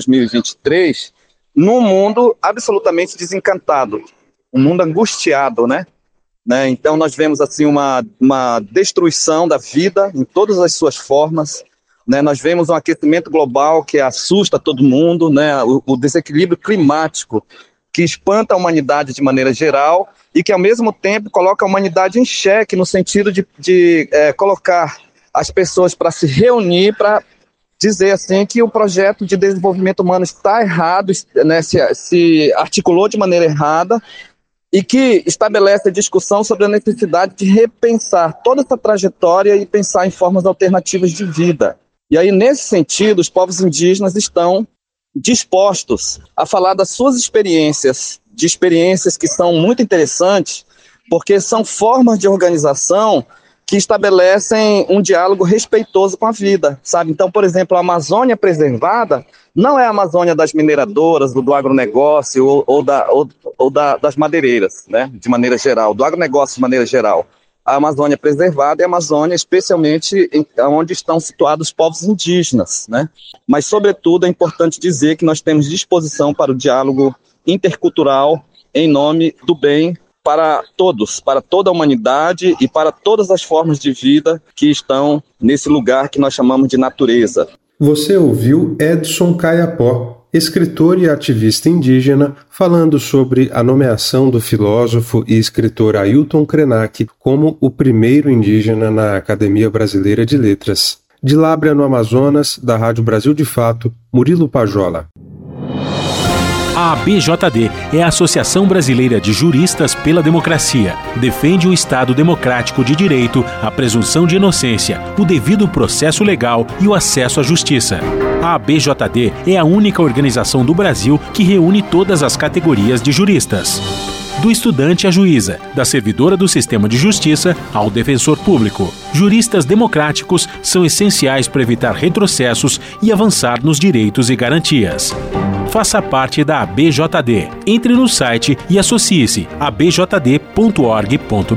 2023, num mundo absolutamente desencantado, um mundo angustiado, né? Então nós vemos assim uma destruição da vida em todas as suas formas, né? Nós vemos um aquecimento global que assusta todo mundo, né? O desequilíbrio climático que espanta a humanidade de maneira geral e que ao mesmo tempo coloca a humanidade em xeque no sentido de colocar as pessoas para se reunir, para dizer assim que o projeto de desenvolvimento humano está errado, né? se articulou de maneira errada, e que estabelece a discussão sobre a necessidade de repensar toda essa trajetória e pensar em formas alternativas de vida. E aí, nesse sentido, os povos indígenas estão dispostos a falar das suas experiências que são muito interessantes, porque são formas de organização que estabelecem um diálogo respeitoso com a vida, sabe? Então, por exemplo, a Amazônia preservada não é a Amazônia das mineradoras, do agronegócio ou das madeireiras, né? De maneira geral, do agronegócio de maneira geral. a Amazônia preservada e a Amazônia especialmente onde estão situados os povos indígenas, né? Mas, sobretudo, é importante dizer que nós temos disposição para o diálogo intercultural em nome do bem para todos, para toda a humanidade e para todas as formas de vida que estão nesse lugar que nós chamamos de natureza. Você ouviu Edson Caiapó, escritor e ativista indígena, falando sobre a nomeação do filósofo e escritor Ailton Krenak como o primeiro indígena na Academia Brasileira de Letras. De Lábrea, no Amazonas, da Rádio Brasil de Fato, Murilo Pajola. A ABJD é a Associação Brasileira de Juristas pela Democracia. Defende o Estado democrático de direito, a presunção de inocência, o devido processo legal e o acesso à justiça. A ABJD é a única organização do Brasil que reúne todas as categorias de juristas. Do estudante à juíza, da servidora do sistema de justiça ao defensor público. Juristas democráticos são essenciais para evitar retrocessos e avançar nos direitos e garantias. Faça parte da ABJD. Entre no site e associe-se a abjd.org.br.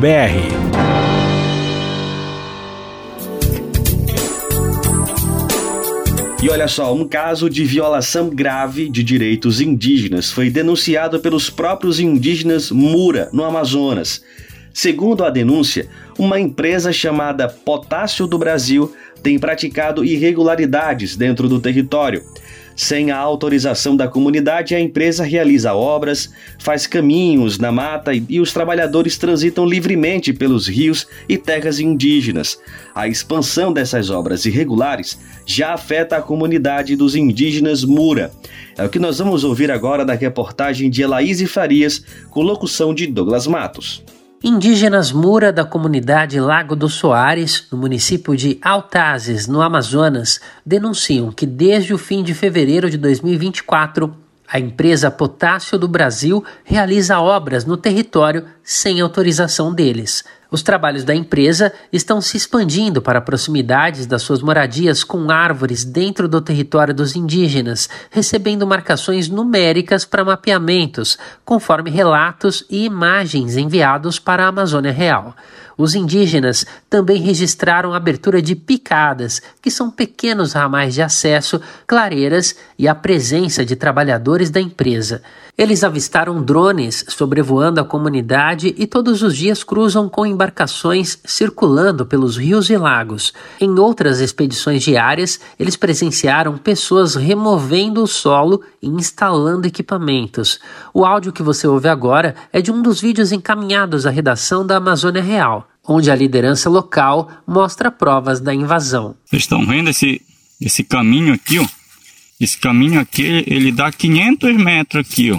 E olha só, um caso de violação grave de direitos indígenas foi denunciado pelos próprios indígenas Mura, no Amazonas. Segundo a denúncia, uma empresa chamada Potássio do Brasil tem praticado irregularidades dentro do território. Sem a autorização da comunidade, a empresa realiza obras, faz caminhos na mata e os trabalhadores transitam livremente pelos rios e terras indígenas. A expansão dessas obras irregulares já afeta a comunidade dos indígenas Mura. É o que nós vamos ouvir agora da reportagem de Elaíse Farias, com locução de Douglas Matos. Indígenas Mura da comunidade Lago do Soares, no município de Altazes, no Amazonas, denunciam que desde o fim de fevereiro de 2024, a empresa Potássio do Brasil realiza obras no território sem autorização deles. Os trabalhos da empresa estão se expandindo para proximidades das suas moradias com árvores dentro do território dos indígenas, recebendo marcações numéricas para mapeamentos, conforme relatos e imagens enviados para a Amazônia Real. Os indígenas também registraram a abertura de picadas, que são pequenos ramais de acesso, clareiras e a presença de trabalhadores da empresa. Eles avistaram drones sobrevoando a comunidade e todos os dias cruzam com embarcações circulando pelos rios e lagos. Em outras expedições diárias, eles presenciaram pessoas removendo o solo e instalando equipamentos. O áudio que você ouve agora é de um dos vídeos encaminhados à redação da Amazônia Real, onde a liderança local mostra provas da invasão. Vocês estão vendo esse caminho aqui, ó? Esse caminho aqui, ele dá 500 metros aqui, ó.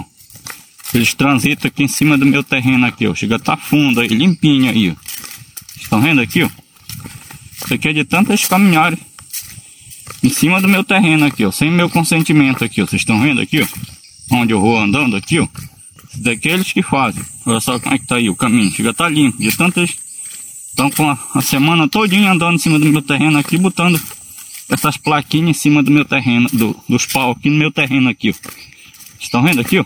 Eles transitam aqui em cima do meu terreno aqui, ó. Chega a estar fundo aí, limpinho aí, ó. Estão vendo aqui, ó? Isso aqui é de tantas caminhadas em cima do meu terreno aqui, ó. Sem meu consentimento aqui, ó. Vocês estão vendo aqui, ó? Onde eu vou andando aqui, ó. Isso daqui é eles que fazem. Olha só como é que tá aí o caminho. Chega a estar limpo. De tantas... Estão com a semana todinha andando em cima do meu terreno aqui, botando essas plaquinhas em cima do meu terreno, dos paus aqui no meu terreno aqui, ó. Estão vendo aqui, ó?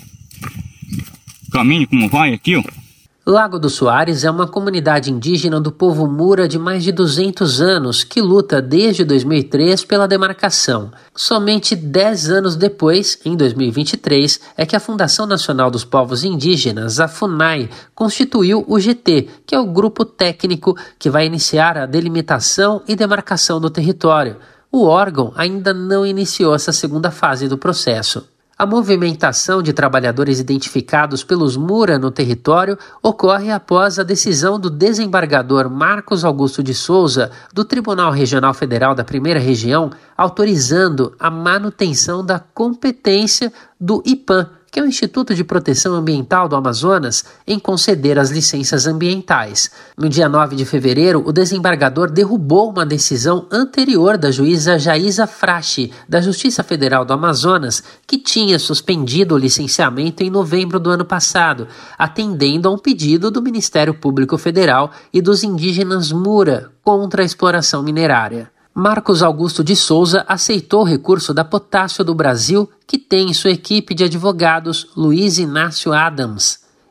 O caminho como vai aqui, ó. Lago do Soares é uma comunidade indígena do povo Mura de mais de 200 anos que luta desde 2003 pela demarcação. Somente 10 anos depois, em 2023, é que a Fundação Nacional dos Povos Indígenas, a FUNAI, constituiu o GT, que é o grupo técnico que vai iniciar a delimitação e demarcação do território. O órgão ainda não iniciou essa segunda fase do processo. A movimentação de trabalhadores identificados pelos Mura no território ocorre após a decisão do desembargador Marcos Augusto de Souza, do Tribunal Regional Federal da Primeira Região, autorizando a manutenção da competência do IPAM, que é o Instituto de Proteção Ambiental do Amazonas, em conceder as licenças ambientais. No dia 9 de fevereiro, o desembargador derrubou uma decisão anterior da juíza Jaísa Frache, da Justiça Federal do Amazonas, que tinha suspendido o licenciamento em novembro do ano passado, atendendo a um pedido do Ministério Público Federal e dos indígenas Mura contra a exploração minerária. Marcos Augusto de Souza aceitou o recurso da Potássio do Brasil, que tem em sua equipe de advogados Luiz Inácio Adams.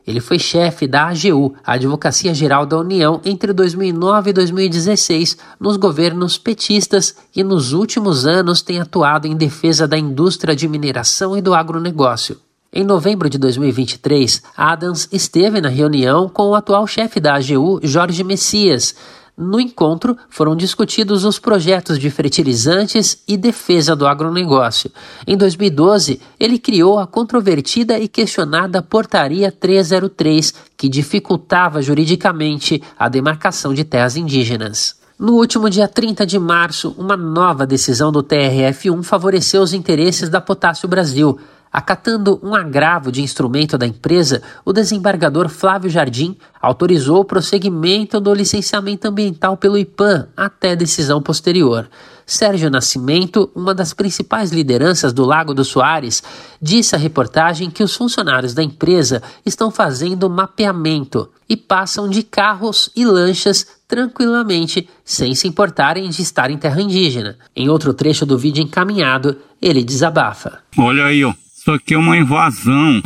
Ele foi chefe da AGU, a Advocacia Geral da União, entre 2009 e 2016, nos governos petistas e nos últimos anos tem atuado em defesa da indústria de mineração e do agronegócio. Em novembro de 2023, Adams esteve na reunião com o atual chefe da AGU, Jorge Messias. No encontro, foram discutidos os projetos de fertilizantes e defesa do agronegócio. Em 2012, ele criou a controvertida e questionada Portaria 303, que dificultava juridicamente a demarcação de terras indígenas. No último dia 30 de março, uma nova decisão do TRF1 favoreceu os interesses da Potássio Brasil. Acatando um agravo de instrumento da empresa, o desembargador Flávio Jardim autorizou o prosseguimento do licenciamento ambiental pelo IPAM até decisão posterior. Sérgio Nascimento, uma das principais lideranças do Lago do Soares, disse à reportagem que os funcionários da empresa estão fazendo mapeamento e passam de carros e lanchas tranquilamente, sem se importarem de estar em terra indígena. Em outro trecho do vídeo encaminhado, ele desabafa. Olha aí, ó. Isso aqui é uma invasão,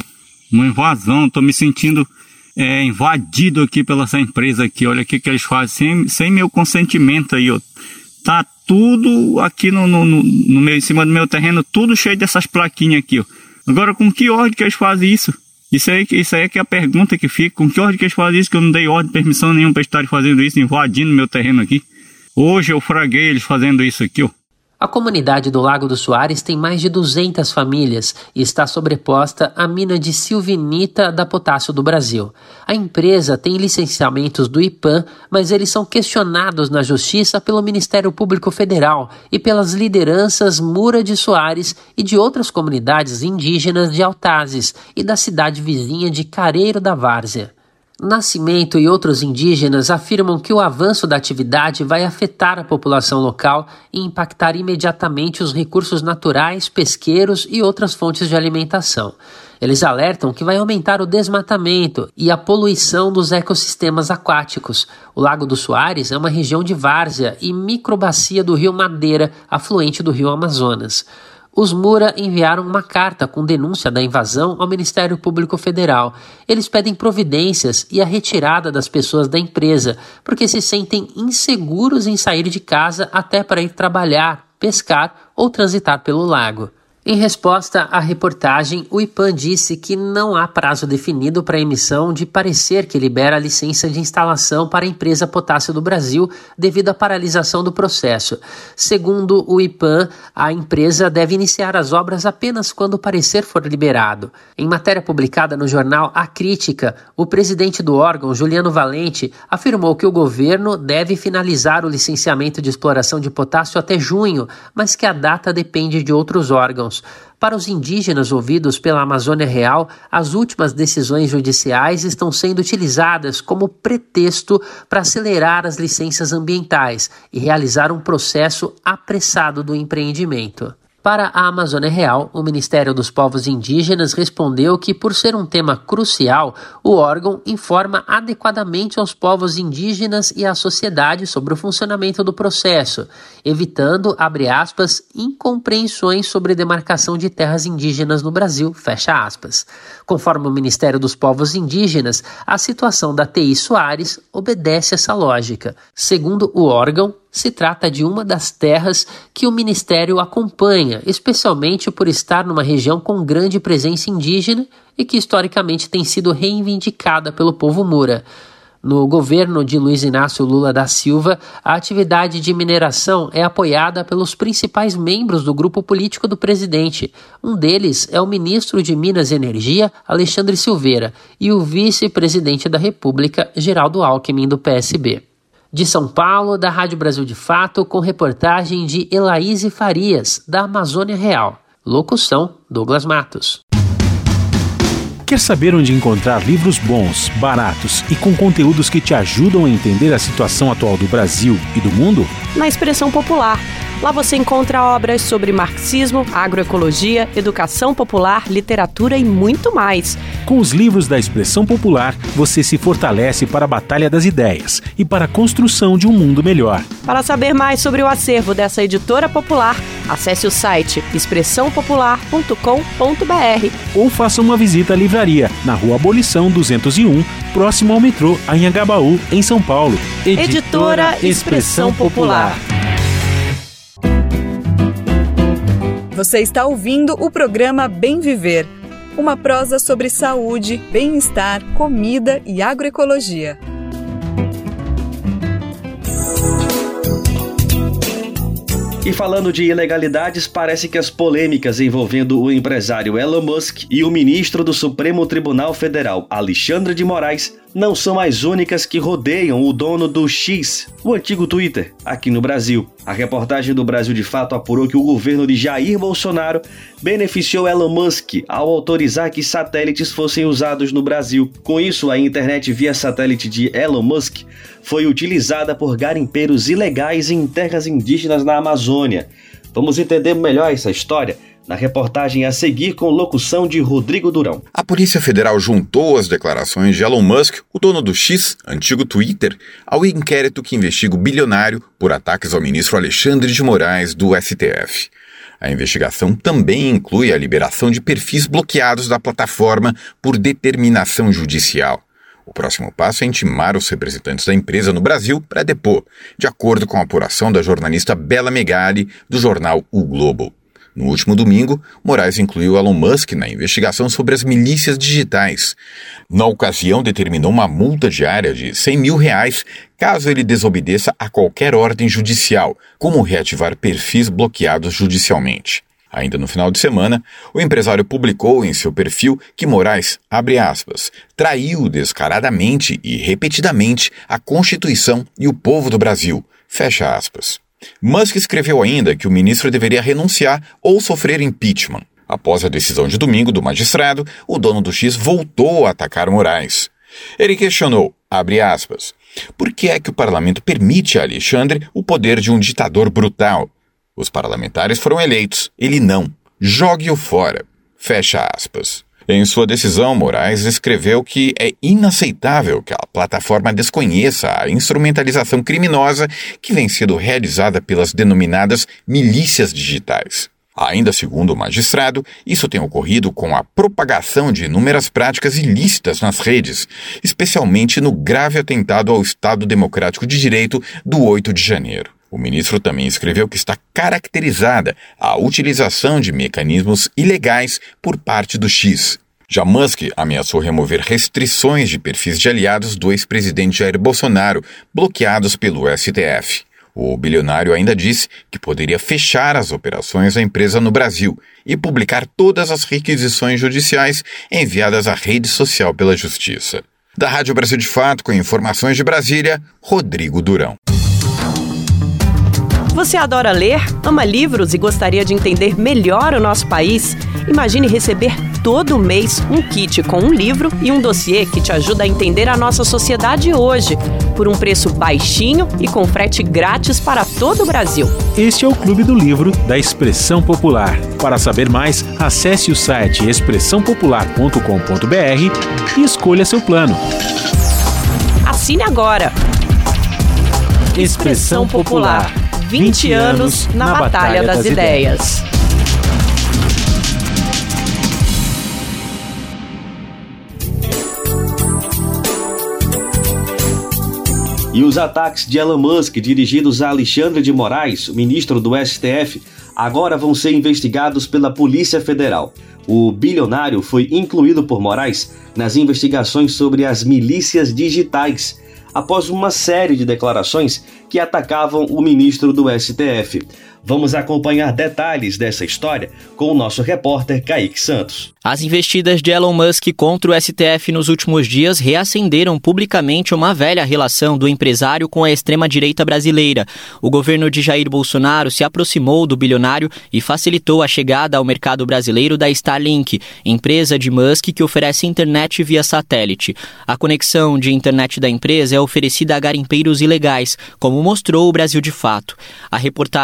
tô me sentindo invadido aqui pela essa empresa aqui. Olha o que eles fazem sem meu consentimento aí, ó. Tá tudo aqui em cima do meu terreno, tudo cheio dessas plaquinhas aqui, ó. Agora, com que ordem que eles fazem isso? Isso aí é que é a pergunta que fica. Com que ordem que eles fazem isso? Que eu não dei ordem, permissão nenhuma para estarem fazendo isso, invadindo meu terreno aqui. Hoje eu fraguei eles fazendo isso aqui, ó. A comunidade do Lago do Soares tem mais de 200 famílias e está sobreposta à mina de silvinita da Potássio do Brasil. A empresa tem licenciamentos do IPAM, mas eles são questionados na Justiça pelo Ministério Público Federal e pelas lideranças Mura de Soares e de outras comunidades indígenas de Altazes e da cidade vizinha de Careiro da Várzea. Nascimento e outros indígenas afirmam que o avanço da atividade vai afetar a população local e impactar imediatamente os recursos naturais, pesqueiros e outras fontes de alimentação. Eles alertam que vai aumentar o desmatamento e a poluição dos ecossistemas aquáticos. O Lago do Soares é uma região de várzea e microbacia do rio Madeira, afluente do rio Amazonas. Os Mura enviaram uma carta com denúncia da invasão ao Ministério Público Federal. Eles pedem providências e a retirada das pessoas da empresa, porque se sentem inseguros em sair de casa até para ir trabalhar, pescar ou transitar pelo lago. Em resposta à reportagem, o IPAM disse que não há prazo definido para a emissão de parecer que libera a licença de instalação para a empresa Potássio do Brasil devido à paralisação do processo. Segundo o IPAM, a empresa deve iniciar as obras apenas quando o parecer for liberado. Em matéria publicada no jornal A Crítica, o presidente do órgão, Juliano Valente, afirmou que o governo deve finalizar o licenciamento de exploração de potássio até junho, mas que a data depende de outros órgãos. Para os indígenas ouvidos pela Amazônia Real, as últimas decisões judiciais estão sendo utilizadas como pretexto para acelerar as licenças ambientais e realizar um processo apressado do empreendimento. Para a Amazônia Real, o Ministério dos Povos Indígenas respondeu que, por ser um tema crucial, o órgão informa adequadamente aos povos indígenas e à sociedade sobre o funcionamento do processo, evitando, abre aspas, incompreensões sobre demarcação de terras indígenas no Brasil, fecha aspas. Conforme o Ministério dos Povos Indígenas, a situação da TI Soares obedece essa lógica. Segundo o órgão, se trata de uma das terras que o Ministério acompanha, especialmente por estar numa região com grande presença indígena e que historicamente tem sido reivindicada pelo povo Mura. No governo de Luiz Inácio Lula da Silva, a atividade de mineração é apoiada pelos principais membros do grupo político do presidente. Um deles é o ministro de Minas e Energia, Alexandre Silveira, e o vice-presidente da República, Geraldo Alckmin, do PSB. De São Paulo, da Rádio Brasil de Fato, com reportagem de Elaíse Farias, da Amazônia Real. Locução, Douglas Matos. Quer saber onde encontrar livros bons, baratos e com conteúdos que te ajudam a entender a situação atual do Brasil e do mundo? Na Expressão Popular. Lá você encontra obras sobre marxismo, agroecologia, educação popular, literatura e muito mais. Com os livros da Expressão Popular, você se fortalece para a batalha das ideias e para a construção de um mundo melhor. Para saber mais sobre o acervo dessa editora popular, Acesse o site expressãopopular.com.br ou faça uma visita à livraria na Rua Abolição 201, próximo ao metrô Anhangabaú, em São Paulo. Editora Expressão Popular. Você está ouvindo o programa Bem Viver, uma prosa sobre saúde, bem-estar, comida e agroecologia. E falando de ilegalidades, parece que as polêmicas envolvendo o empresário Elon Musk e o ministro do Supremo Tribunal Federal, Alexandre de Moraes, não são as únicas que rodeiam o dono do X, o antigo Twitter, aqui no Brasil. A reportagem do Brasil de Fato apurou que o governo de Jair Bolsonaro beneficiou Elon Musk ao autorizar que satélites fossem usados no Brasil. Com isso, a internet via satélite de Elon Musk foi utilizada por garimpeiros ilegais em terras indígenas na Amazônia. Vamos entender melhor essa história na reportagem a seguir, com locução de Rodrigo Durão. A Polícia Federal juntou as declarações de Elon Musk, o dono do X, antigo Twitter, ao inquérito que investiga o bilionário por ataques ao ministro Alexandre de Moraes, do STF. A investigação também inclui a liberação de perfis bloqueados da plataforma por determinação judicial. O próximo passo é intimar os representantes da empresa no Brasil para depor, de acordo com a apuração da jornalista Bela Megali, do jornal O Globo. No último domingo, Moraes incluiu Elon Musk na investigação sobre as milícias digitais. Na ocasião, determinou uma multa diária de R$100 mil caso ele desobedeça a qualquer ordem judicial, como reativar perfis bloqueados judicialmente. Ainda no final de semana, o empresário publicou em seu perfil que Moraes, abre aspas, traiu descaradamente e repetidamente a Constituição e o povo do Brasil, fecha aspas. Musk escreveu ainda que o ministro deveria renunciar ou sofrer impeachment. Após a decisão de domingo do magistrado, o dono do X voltou a atacar Moraes. Ele questionou, abre aspas, por que é que o parlamento permite a Alexandre o poder de um ditador brutal? Os parlamentares foram eleitos, ele não. Jogue-o fora. Fecha aspas. Em sua decisão, Moraes escreveu que é inaceitável que a plataforma desconheça a instrumentalização criminosa que vem sendo realizada pelas denominadas milícias digitais. Ainda segundo o magistrado, isso tem ocorrido com a propagação de inúmeras práticas ilícitas nas redes, especialmente no grave atentado ao Estado Democrático de Direito do 8 de janeiro. O ministro também escreveu que está caracterizada a utilização de mecanismos ilegais por parte do X. Já Musk ameaçou remover restrições de perfis de aliados do ex-presidente Jair Bolsonaro, bloqueados pelo STF. O bilionário ainda disse que poderia fechar as operações da empresa no Brasil e publicar todas as requisições judiciais enviadas à rede social pela Justiça. Da Rádio Brasil de Fato, com informações de Brasília, Rodrigo Durão. Você adora ler, ama livros e gostaria de entender melhor o nosso país? Imagine receber todo mês um kit com um livro e um dossiê que te ajuda a entender a nossa sociedade hoje, por um preço baixinho e com frete grátis para todo o Brasil. Este é o Clube do Livro da Expressão Popular. Para saber mais, acesse o site expressãopopular.com.br e escolha seu plano. Assine agora! Expressão Popular. 20 anos na Batalha das Ideias. E os ataques de Elon Musk dirigidos a Alexandre de Moraes, ministro do STF, agora vão ser investigados pela Polícia Federal. O bilionário foi incluído por Moraes nas investigações sobre as milícias digitais, após uma série de declarações que atacavam o ministro do STF. Vamos acompanhar detalhes dessa história com o nosso repórter Kaique Santos. As investidas de Elon Musk contra o STF nos últimos dias reacenderam publicamente uma velha relação do empresário com a extrema-direita brasileira. O governo de Jair Bolsonaro se aproximou do bilionário e facilitou a chegada ao mercado brasileiro da Starlink, empresa de Musk que oferece internet via satélite. A conexão de internet da empresa é oferecida a garimpeiros ilegais, como mostrou o Brasil de Fato. A reportagem apurou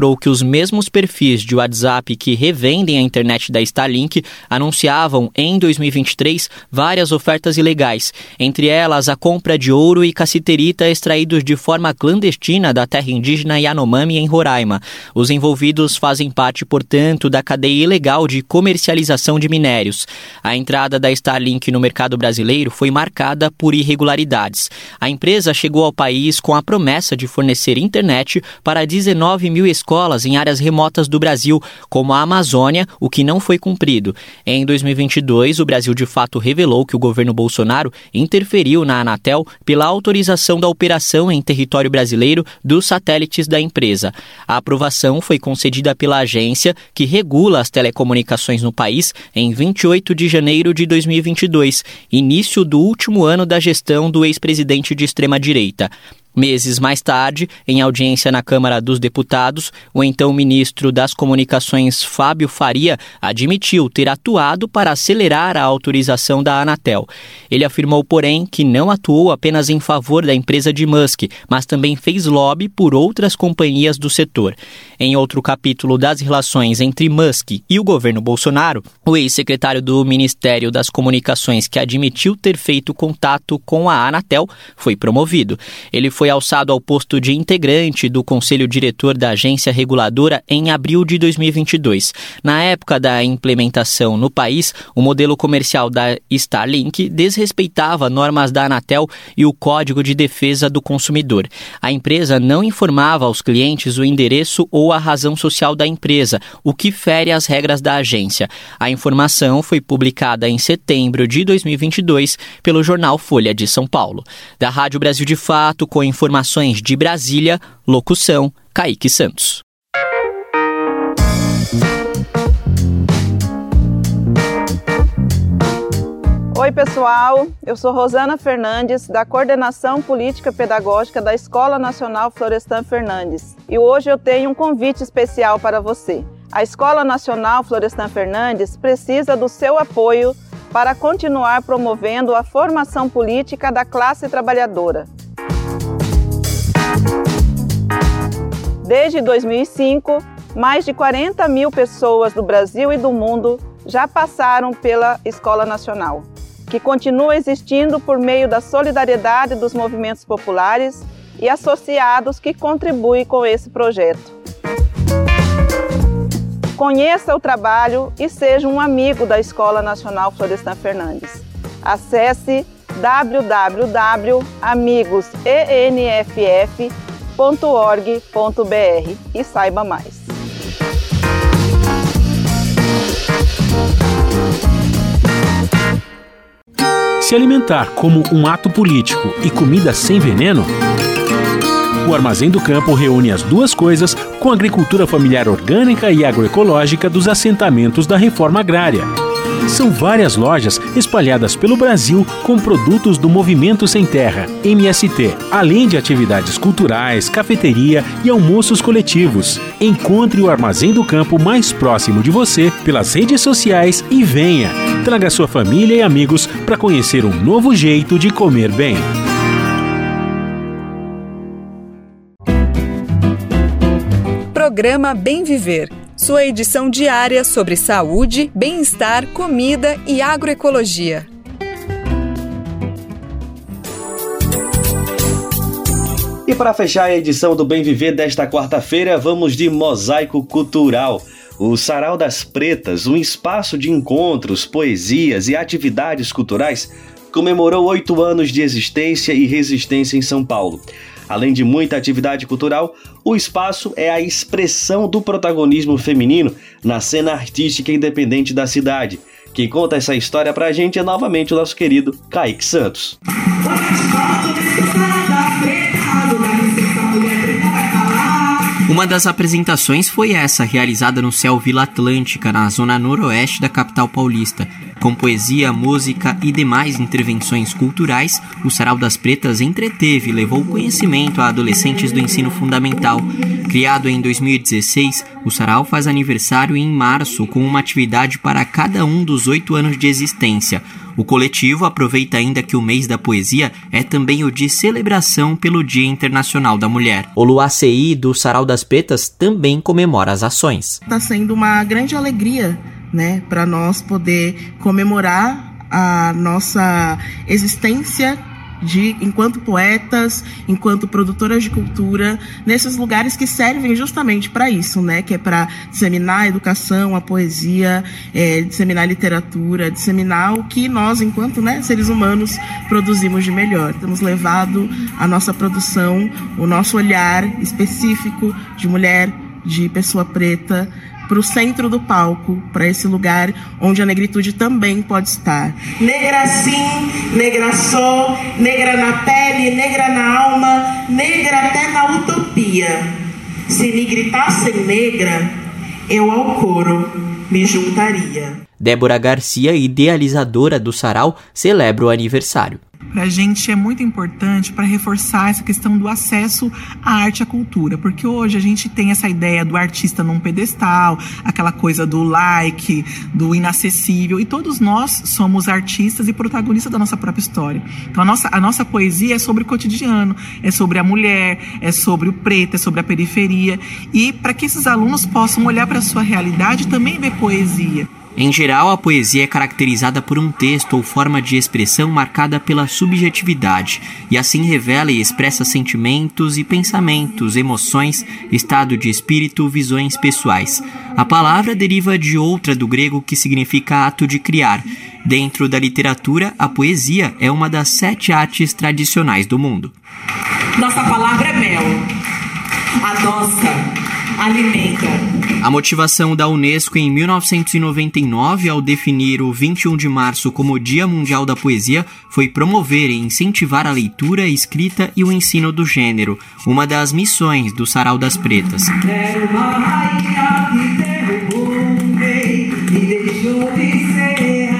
apurou que os mesmos perfis de WhatsApp que revendem a internet da Starlink anunciavam em 2023 várias ofertas ilegais, entre elas a compra de ouro e cassiterita extraídos de forma clandestina da terra indígena Yanomami em Roraima. Os envolvidos fazem parte, portanto, da cadeia ilegal de comercialização de minérios. A entrada da Starlink no mercado brasileiro foi marcada por irregularidades. A empresa chegou ao país com a promessa de fornecer internet para 19 mil escolas em áreas remotas do Brasil, como a Amazônia, o que não foi cumprido. Em 2022, o Brasil de fato revelou que o governo Bolsonaro interferiu na Anatel pela autorização da operação em território brasileiro dos satélites da empresa. A aprovação foi concedida pela agência que regula as telecomunicações no país em 28 de janeiro de 2022, início do último ano da gestão do ex-presidente de extrema-direita. Meses mais tarde, em audiência na Câmara dos Deputados, o então ministro das Comunicações, Fábio Faria, admitiu ter atuado para acelerar a autorização da Anatel. Ele afirmou, porém, que não atuou apenas em favor da empresa de Musk, mas também fez lobby por outras companhias do setor. Em outro capítulo das relações entre Musk e o governo Bolsonaro, o ex-secretário do Ministério das Comunicações, que admitiu ter feito contato com a Anatel, foi promovido. Ele foi alçado ao posto de integrante do Conselho Diretor da agência reguladora em abril de 2022. Na época da implementação no país, o modelo comercial da Starlink desrespeitava normas da Anatel e o Código de Defesa do Consumidor. A empresa não informava aos clientes o endereço ou a razão social da empresa, o que fere as regras da agência. A informação foi publicada em setembro de 2022 pelo jornal Folha de São Paulo. Da Rádio Brasil de Fato, com informações de Brasília, locução Kaique Santos. Oi pessoal, eu sou Rosana Fernandes, da Coordenação Política Pedagógica da Escola Nacional Florestan Fernandes. E hoje eu tenho um convite especial para você. A Escola Nacional Florestan Fernandes precisa do seu apoio para continuar promovendo a formação política da classe trabalhadora. Desde 2005, mais de 40 mil pessoas do Brasil e do mundo já passaram pela Escola Nacional, que continua existindo por meio da solidariedade dos movimentos populares e associados que contribuem com esse projeto. Conheça o trabalho e seja um amigo da Escola Nacional Florestan Fernandes. Acesse www.amigosenff.org.br e saiba mais. Se alimentar como um ato político e comida sem veneno? O Armazém do Campo reúne as duas coisas com a agricultura familiar orgânica e agroecológica dos assentamentos da reforma agrária. São várias lojas espalhadas pelo Brasil com produtos do Movimento Sem Terra, MST, além de atividades culturais, cafeteria e almoços coletivos. Encontre o Armazém do Campo mais próximo de você pelas redes sociais e venha! Traga sua família e amigos para conhecer um novo jeito de comer bem. Programa Bem Viver. Sua edição diária sobre saúde, bem-estar, comida e agroecologia. E para fechar a edição do Bem Viver desta quarta-feira, vamos de mosaico cultural. O Sarau das Pretas, um espaço de encontros, poesias e atividades culturais, comemorou 8 anos de existência e resistência em São Paulo. Além de muita atividade cultural, o espaço é a expressão do protagonismo feminino na cena artística independente da cidade. Quem conta essa história pra gente é novamente o nosso querido Kaique Santos. Uma das apresentações foi essa, realizada no Céu Vila Atlântica, na zona noroeste da capital paulista. Com poesia, música e demais intervenções culturais, o Sarau das Pretas entreteve e levou conhecimento a adolescentes do ensino fundamental. Criado em 2016, o Sarau faz aniversário em março com uma atividade para cada um dos 8 anos de existência. O coletivo aproveita ainda que o mês da poesia é também o de celebração pelo Dia Internacional da Mulher. O Luaci do Sarau das Pretas também comemora as ações. Está sendo uma grande alegria, né, para nós poder comemorar a nossa existência enquanto poetas, enquanto produtoras de cultura, nesses lugares que servem justamente para isso, né? Que é para disseminar a educação, a poesia, disseminar a literatura, disseminar o que nós, enquanto, né, seres humanos, produzimos de melhor. Temos levado a nossa produção, o nosso olhar específico de mulher, de pessoa preta, para o centro do palco, para esse lugar onde a negritude também pode estar. Negra sim, negra só, negra na pele, negra na alma, negra até na utopia. Se me gritassem negra, eu ao coro me juntaria. Débora Garcia, idealizadora do Sarau, celebra o aniversário. Para a gente é muito importante para reforçar essa questão do acesso à arte e à cultura, porque hoje a gente tem essa ideia do artista num pedestal, aquela coisa do like, do inacessível, e todos nós somos artistas e protagonistas da nossa própria história. Então a nossa poesia é sobre o cotidiano, é sobre a mulher, é sobre o preto, é sobre a periferia, e para que esses alunos possam olhar para a sua realidade e também ver poesia. Em geral, a poesia é caracterizada por um texto ou forma de expressão marcada pela subjetividade, e assim revela e expressa sentimentos e pensamentos, emoções, estado de espírito, visões pessoais. A palavra deriva de outra do grego que significa ato de criar. Dentro da literatura, a poesia é uma das 7 artes tradicionais do mundo. Nossa palavra é mel. Adoça, alimenta. A motivação da Unesco em 1999, ao definir o 21 de março como Dia Mundial da Poesia, foi promover e incentivar a leitura, a escrita e o ensino do gênero, uma das missões do Sarau das Pretas. Era uma rainha que derrubou um rei e deixou de ser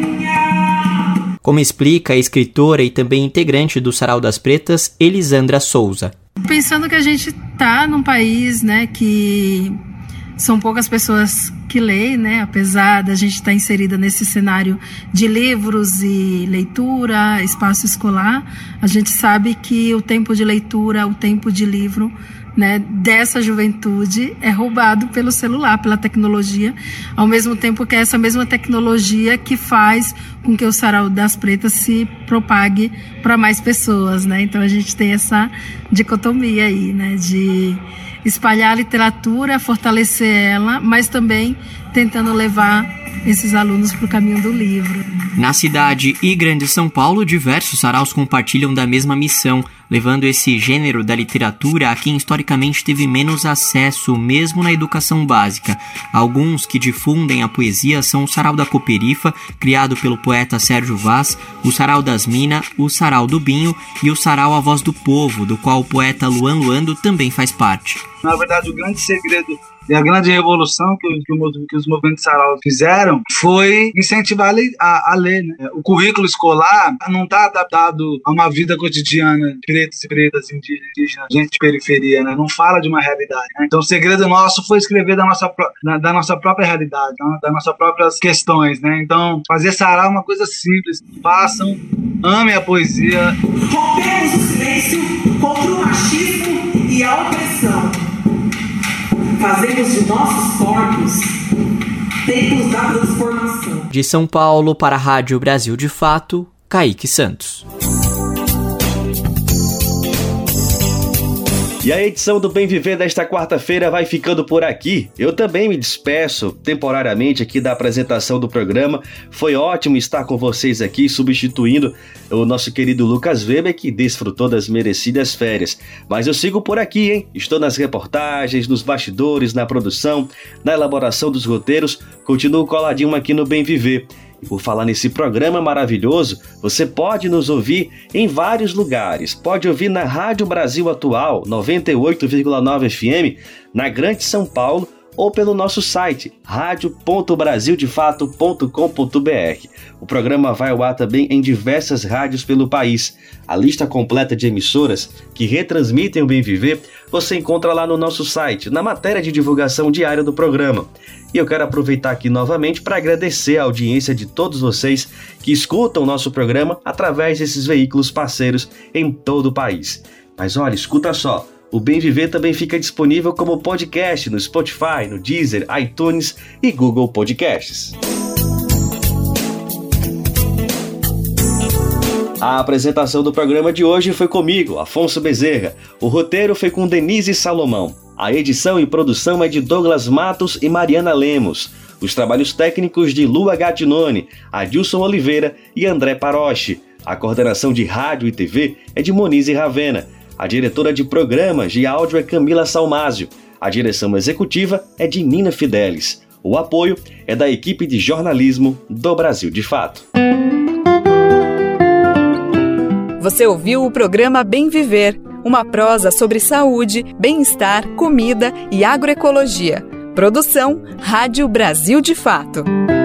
rainha. Como explica a escritora e também integrante do Sarau das Pretas, Elisandra Souza. Pensando que a gente está num país, né, que são poucas pessoas que leem, né? Apesar da gente estar inserida nesse cenário de livros e leitura, espaço escolar, a gente sabe que o tempo de leitura, o tempo de livro, né, dessa juventude é roubado pelo celular, pela tecnologia, ao mesmo tempo que é essa mesma tecnologia que faz com que o Sarau das Pretas se propague para mais pessoas, né? Então a gente tem essa dicotomia aí, né, de espalhar a literatura, fortalecer ela, mas também tentando levar esses alunos para o caminho do livro. Na cidade e Grande São Paulo, diversos saraus compartilham da mesma missão, levando esse gênero da literatura a quem historicamente teve menos acesso, mesmo na educação básica. Alguns que difundem a poesia são o Sarau da Cooperifa, criado pelo poeta Sérgio Vaz, o Sarau das Minas, o Sarau do Binho e o Sarau A Voz do Povo, do qual o poeta Luan Luando também faz parte. Na verdade, o grande segredo e a grande revolução que os movimentos Sarau fizeram foi incentivar a ler, né? O currículo escolar não está adaptado a uma vida cotidiana de pretos e pretas, indígenas, gente de periferia, né? Não fala de uma realidade, né? Então o segredo nosso foi escrever da nossa própria realidade, né? Das nossas próprias questões, né? Então fazer Sarau é uma coisa simples. Façam, amem a poesia. Rompemos o silêncio contra o machismo e a opressão. Fazemos de nossos corpos templos da transformação. De São Paulo para a Rádio Brasil de Fato, Kaique Santos. E a edição do Bem Viver desta quarta-feira vai ficando por aqui. Eu também me despeço temporariamente aqui da apresentação do programa. Foi ótimo estar com vocês aqui, substituindo o nosso querido Lucas Weber, que desfrutou das merecidas férias. Mas eu sigo por aqui, hein? Estou nas reportagens, nos bastidores, na produção, na elaboração dos roteiros. Continuo coladinho aqui no Bem Viver. E por falar nesse programa maravilhoso, você pode nos ouvir em vários lugares. Pode ouvir na Rádio Brasil Atual, 98,9 FM, na Grande São Paulo, ou pelo nosso site radio.brasildefato.com.br. O programa vai ao ar também em diversas rádios pelo país. A lista completa de emissoras que retransmitem o Bem Viver você encontra lá no nosso site, na matéria de divulgação diária do programa. E eu quero aproveitar aqui novamente para agradecer a audiência de todos vocês que escutam o nosso programa através desses veículos parceiros em todo o país. Mas olha, escuta só, o Bem Viver também fica disponível como podcast no Spotify, no Deezer, iTunes e Google Podcasts. A apresentação do programa de hoje foi comigo, Afonso Bezerra. O roteiro foi com Denise Salomão. A edição e produção é de Douglas Matos e Mariana Lemos. Os trabalhos técnicos de Lua Gattinone, Adilson Oliveira e André Paroche. A coordenação de rádio e TV é de Monize Ravena. A diretora de programas de áudio é Camila Salmásio. A direção executiva é de Nina Fidelis. O apoio é da equipe de jornalismo do Brasil de Fato. Você ouviu o programa Bem Viver, uma prosa sobre saúde, bem-estar, comida e agroecologia. Produção Rádio Brasil de Fato.